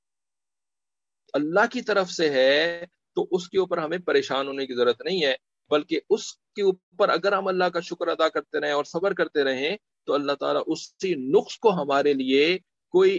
اللہ کی طرف سے ہے، تو اس کے اوپر ہمیں پریشان ہونے کی ضرورت نہیں ہے، بلکہ اس کے اوپر اگر ہم اللہ کا شکر ادا کرتے رہیں اور صبر کرتے رہیں تو اللہ تعالیٰ اسی نقص کو ہمارے لیے کوئی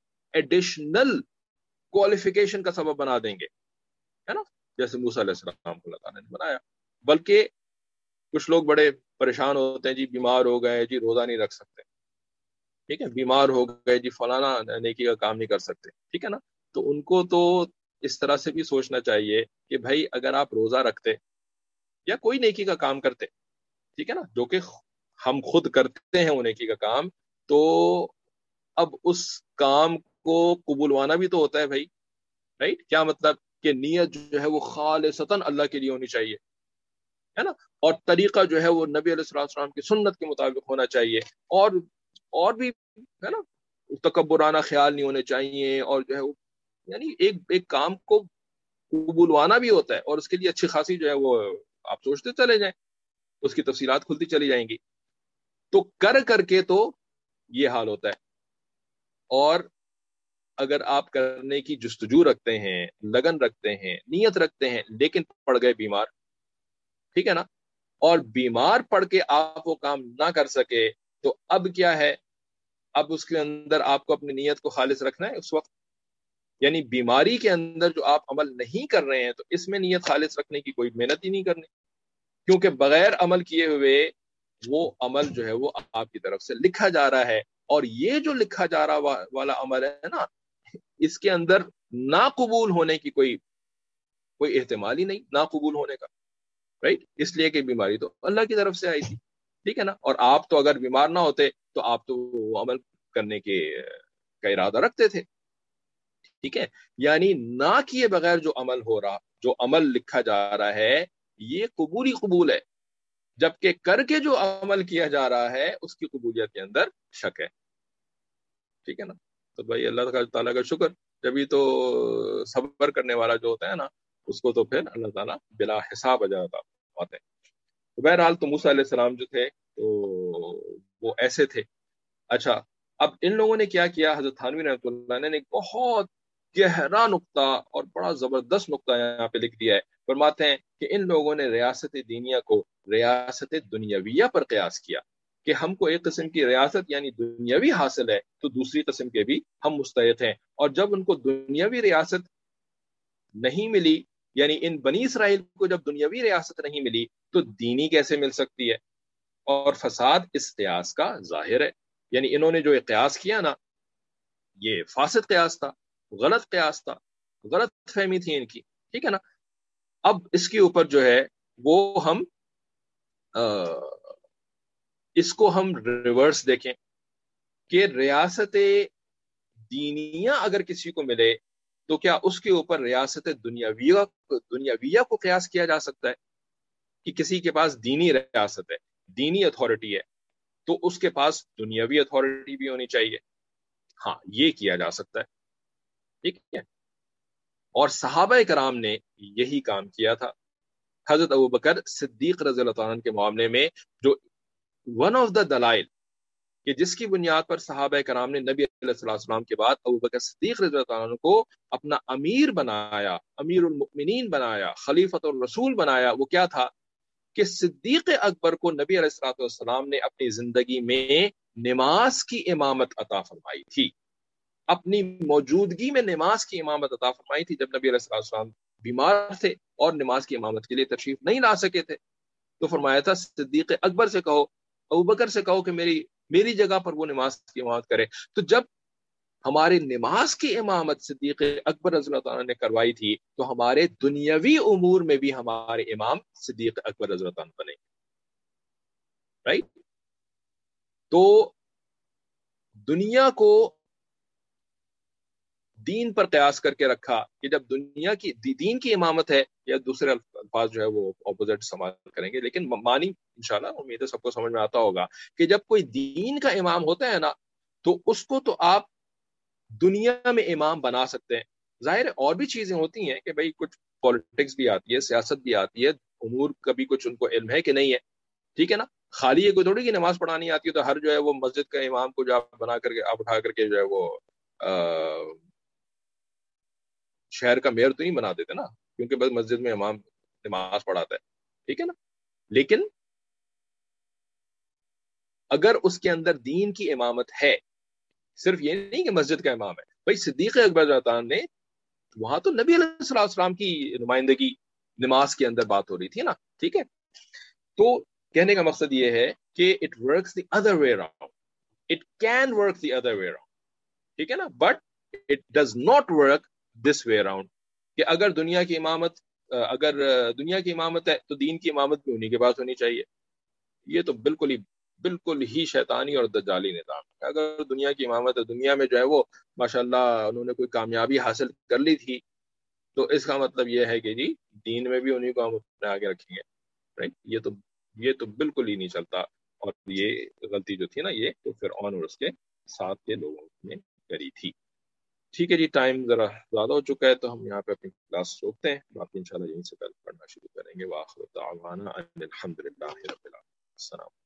ایڈیشنل کوالیفیکیشن کا سبب بنا دیں گے، ہے نا؟ جیسے موسیٰ علیہ السلام کو اللہ تعالیٰ نے بنایا۔ بلکہ کچھ لوگ بڑے پریشان ہوتے ہیں، جی بیمار ہو گئے، جی روزہ نہیں رکھ سکتے، ٹھیک ہے، بیمار ہو گئے، جی فلانا نیکی کا کام نہیں کر سکتے، ٹھیک ہے نا؟ تو ان کو تو اس طرح سے بھی سوچنا چاہیے کہ بھائی اگر آپ روزہ رکھتے یا کوئی نیکی کا کام کرتے، ٹھیک ہے نا، جو کہ ہم خود کرتے ہیں وہ نیکی کا کام، تو اب اس کام کو قبولوانا بھی تو ہوتا ہے بھائی، رائٹ؟ کیا مطلب؟ کہ نیت جو ہے وہ خالصتاً اللہ کے لیے ہونی چاہیے، ہے نا؟ اور طریقہ جو ہے وہ نبی علیہ الصلوۃ والسلام کی سنت کے مطابق ہونا چاہیے، اور اور بھی ہے نا تکبرانہ خیال نہیں ہونے چاہیے، اور جو ہے وہ یعنی ایک ایک کام کو قبولوانا بھی ہوتا ہے اور اس کے لیے اچھی خاصی جو ہے وہ آپ سوچتے چلے جائیں، اس کی تفصیلات کھلتی چلی جائیں گی، تو کر کر کے تو یہ حال ہوتا ہے۔ اور اگر آپ کرنے کی جستجو رکھتے ہیں، لگن رکھتے ہیں، نیت رکھتے ہیں، لیکن پڑ گئے بیمار، ٹھیک ہے نا، اور بیمار پڑ کے آپ وہ کام نہ کر سکے، تو اب کیا ہے؟ اب اس کے اندر آپ کو اپنی نیت کو خالص رکھنا ہے اس وقت، یعنی بیماری کے اندر جو آپ عمل نہیں کر رہے ہیں تو اس میں نیت خالص رکھنے کی کوئی محنت ہی نہیں کرنی، کیونکہ بغیر عمل کیے ہوئے وہ عمل جو ہے وہ آپ کی طرف سے لکھا جا رہا ہے، اور یہ جو لکھا جا رہا والا عمل ہے نا، اس کے اندر ناقبول ہونے کی کوئی کوئی احتمال ہی نہیں، ناقبول ہونے کا، رائٹ؟ اس لیے کہ بیماری تو اللہ کی طرف سے آئی تھی، ٹھیک ہے نا؟ اور آپ تو اگر بیمار نہ ہوتے تو آپ تو وہ عمل کرنے کے کا ارادہ رکھتے تھے، ٹھیک ہے؟ یعنی نہ کیے بغیر جو عمل ہو رہا، جو عمل لکھا جا رہا ہے، یہ قبولی قبول ہے، جبکہ کر کے جو عمل کیا جا رہا ہے اس کی قبولیت کے اندر شک ہے، ٹھیک ہے نا؟ تو بھائی اللہ تعالیٰ کا شکر، جبھی تو صبر کرنے والا جو ہوتا ہے نا اس کو تو پھر اللہ تعالیٰ بلا حساب اجر آتے ہیں۔ بہرحال تو موسیٰ علیہ السلام جو تھے تو وہ ایسے تھے۔ اچھا، اب ان لوگوں نے کیا کیا؟ حضرت تھانوی رحمۃ اللہ نے ایک بہت گہرا نقطہ اور بڑا زبردست نقطہ یہاں پہ لکھ دیا ہے. فرماتے ہیں کہ ان لوگوں نے ریاست دینیا کو ریاست دنیاویہ پر قیاس کیا کہ ہم کو ایک قسم کی ریاست یعنی دنیاوی حاصل ہے تو دوسری قسم کے بھی ہم مستحق ہیں، اور جب ان کو دنیاوی ریاست نہیں ملی، یعنی ان بنی اسرائیل کو جب دنیاوی ریاست نہیں ملی تو دینی کیسے مل سکتی ہے؟ اور فساد اس قیاس کا ظاہر ہے. یعنی انہوں نے جو قیاس کیا نا، یہ فاسد قیاس تھا، غلط قیاس تھا، غلط فہمی تھی ان کی، ٹھیک ہے نا. اب اس کے اوپر جو ہے وہ ہم اس کو ہم ریورس دیکھیں کہ ریاست دینیہ اگر کسی کو ملے تو کیا اس کے اوپر ریاست دنیاویہ دنیاویہ کو قیاس کیا جا سکتا ہے کہ کسی کے پاس دینی ریاست ہے، دینی اتھارٹی ہے، تو اس کے پاس دنیاوی اتھارٹی بھی ہونی چاہیے؟ ہاں، یہ کیا جا سکتا ہے، ٹھیک ہے. اور صحابہ کرام نے یہی کام کیا تھا. حضرت ابوبکر صدیق رضی اللہ عنہ کے معاملے میں جو ون آف دا دلائل کہ جس کی بنیاد پر صحابہ کرام نے نبی علیہ السلام کے بعد ابوبکر صدیق رضی اللہ عنہ کو اپنا امیر بنایا، امیر المؤمنین بنایا، خلیفۃ الرسول بنایا، وہ کیا تھا کہ صدیق اکبر کو نبی علیہ السلام نے اپنی زندگی میں نماز کی امامت عطا فرمائی تھی. اپنی موجودگی میں نماز کی امامت عطا فرمائی تھی جب نبی علیہ السلام بیمار تھے اور نماز کی امامت کے لیے تشریف نہیں لا سکے تھے. تو فرمایا تھا صدیق اکبر سے کہو، ابوبکر سے کہو کہ میری میری جگہ پر وہ نماز کی امامت کرے. تو جب ہماری نماز کی امامت صدیق اکبر رضی اللہ عنہ نے کروائی تھی تو ہمارے دنیاوی امور میں بھی ہمارے امام صدیق اکبر رضی اللہ عنہ بنے. رائٹ؟ تو دنیا کو دین پر قیاس کر کے رکھا کہ جب دنیا کی دین کی امامت ہے، یا دوسرے الفاظ جو ہے وہ اپوزٹ استعمال کریں گے، لیکن معنی انشاءاللہ امید ہے سب کو سمجھ میں آتا ہوگا کہ جب کوئی دین کا امام ہوتا ہے نا تو اس کو تو آپ دنیا میں امام بنا سکتے ہیں. ظاہر ہے اور بھی چیزیں ہوتی ہیں کہ بھئی کچھ پالیٹکس بھی آتی ہے، سیاست بھی آتی ہے، امور کا بھی کچھ ان کو علم ہے کہ نہیں ہے، ٹھیک ہے نا. خالی یہ کوئی تھوڑی کہ نماز پڑھانی آتی ہے تو ہر جو ہے وہ مسجد کا امام کو جو آپ بنا کر کے آپ اٹھا کر کے جو ہے وہ شہر کا میئر تو نہیں بنا دیتے نا، کیونکہ بس مسجد میں امام نماز پڑھاتا ہے، ٹھیک ہے نا. لیکن اگر اس کے اندر دین کی امامت ہے، صرف یہ نہیں کہ مسجد کا امام ہے. بھائی صدیق اکبر رضی اللہ عنہ نے وہاں تو نبی علیہ السلام کی نمائندگی نماز کے اندر بات ہو رہی تھی نا، ٹھیک ہے. تو کہنے کا مقصد یہ ہے کہ it works the other way around, it can work the other way around, ٹھیک ہے نا. But it does not work this way around کہ اگر دنیا کی امامت اگر دنیا کی امامت ہے تو دین کی امامت بھی انہی کے پاس ہونی چاہیے. یہ تو بالکل ہی بالکل ہی شیطانی اور دجالی نظام ہے. اگر دنیا کی امامت ہے، دنیا میں جو ہے وہ ماشاءاللہ انہوں نے کوئی کامیابی حاصل کر لی تھی، تو اس کا مطلب یہ ہے کہ جی دین میں بھی انہی کو ہم اپنے آگے رکھیں گے. رائٹ؟ یہ تو یہ تو بالکل ہی نہیں چلتا. اور یہ غلطی جو تھی نا یہ تو فرعون اور اس کے ساتھ کے لوگوں نے کری تھی. ٹھیک ہے جی، ٹائم ذرا زیادہ ہو چکا ہے تو ہم یہاں پہ اپنی کلاس روکتے ہیں، باقی انشاءاللہ یہیں سے کل پڑھنا شروع کریں گے. وآخر دعوانا ان الحمد للہ رب العالمین. السلام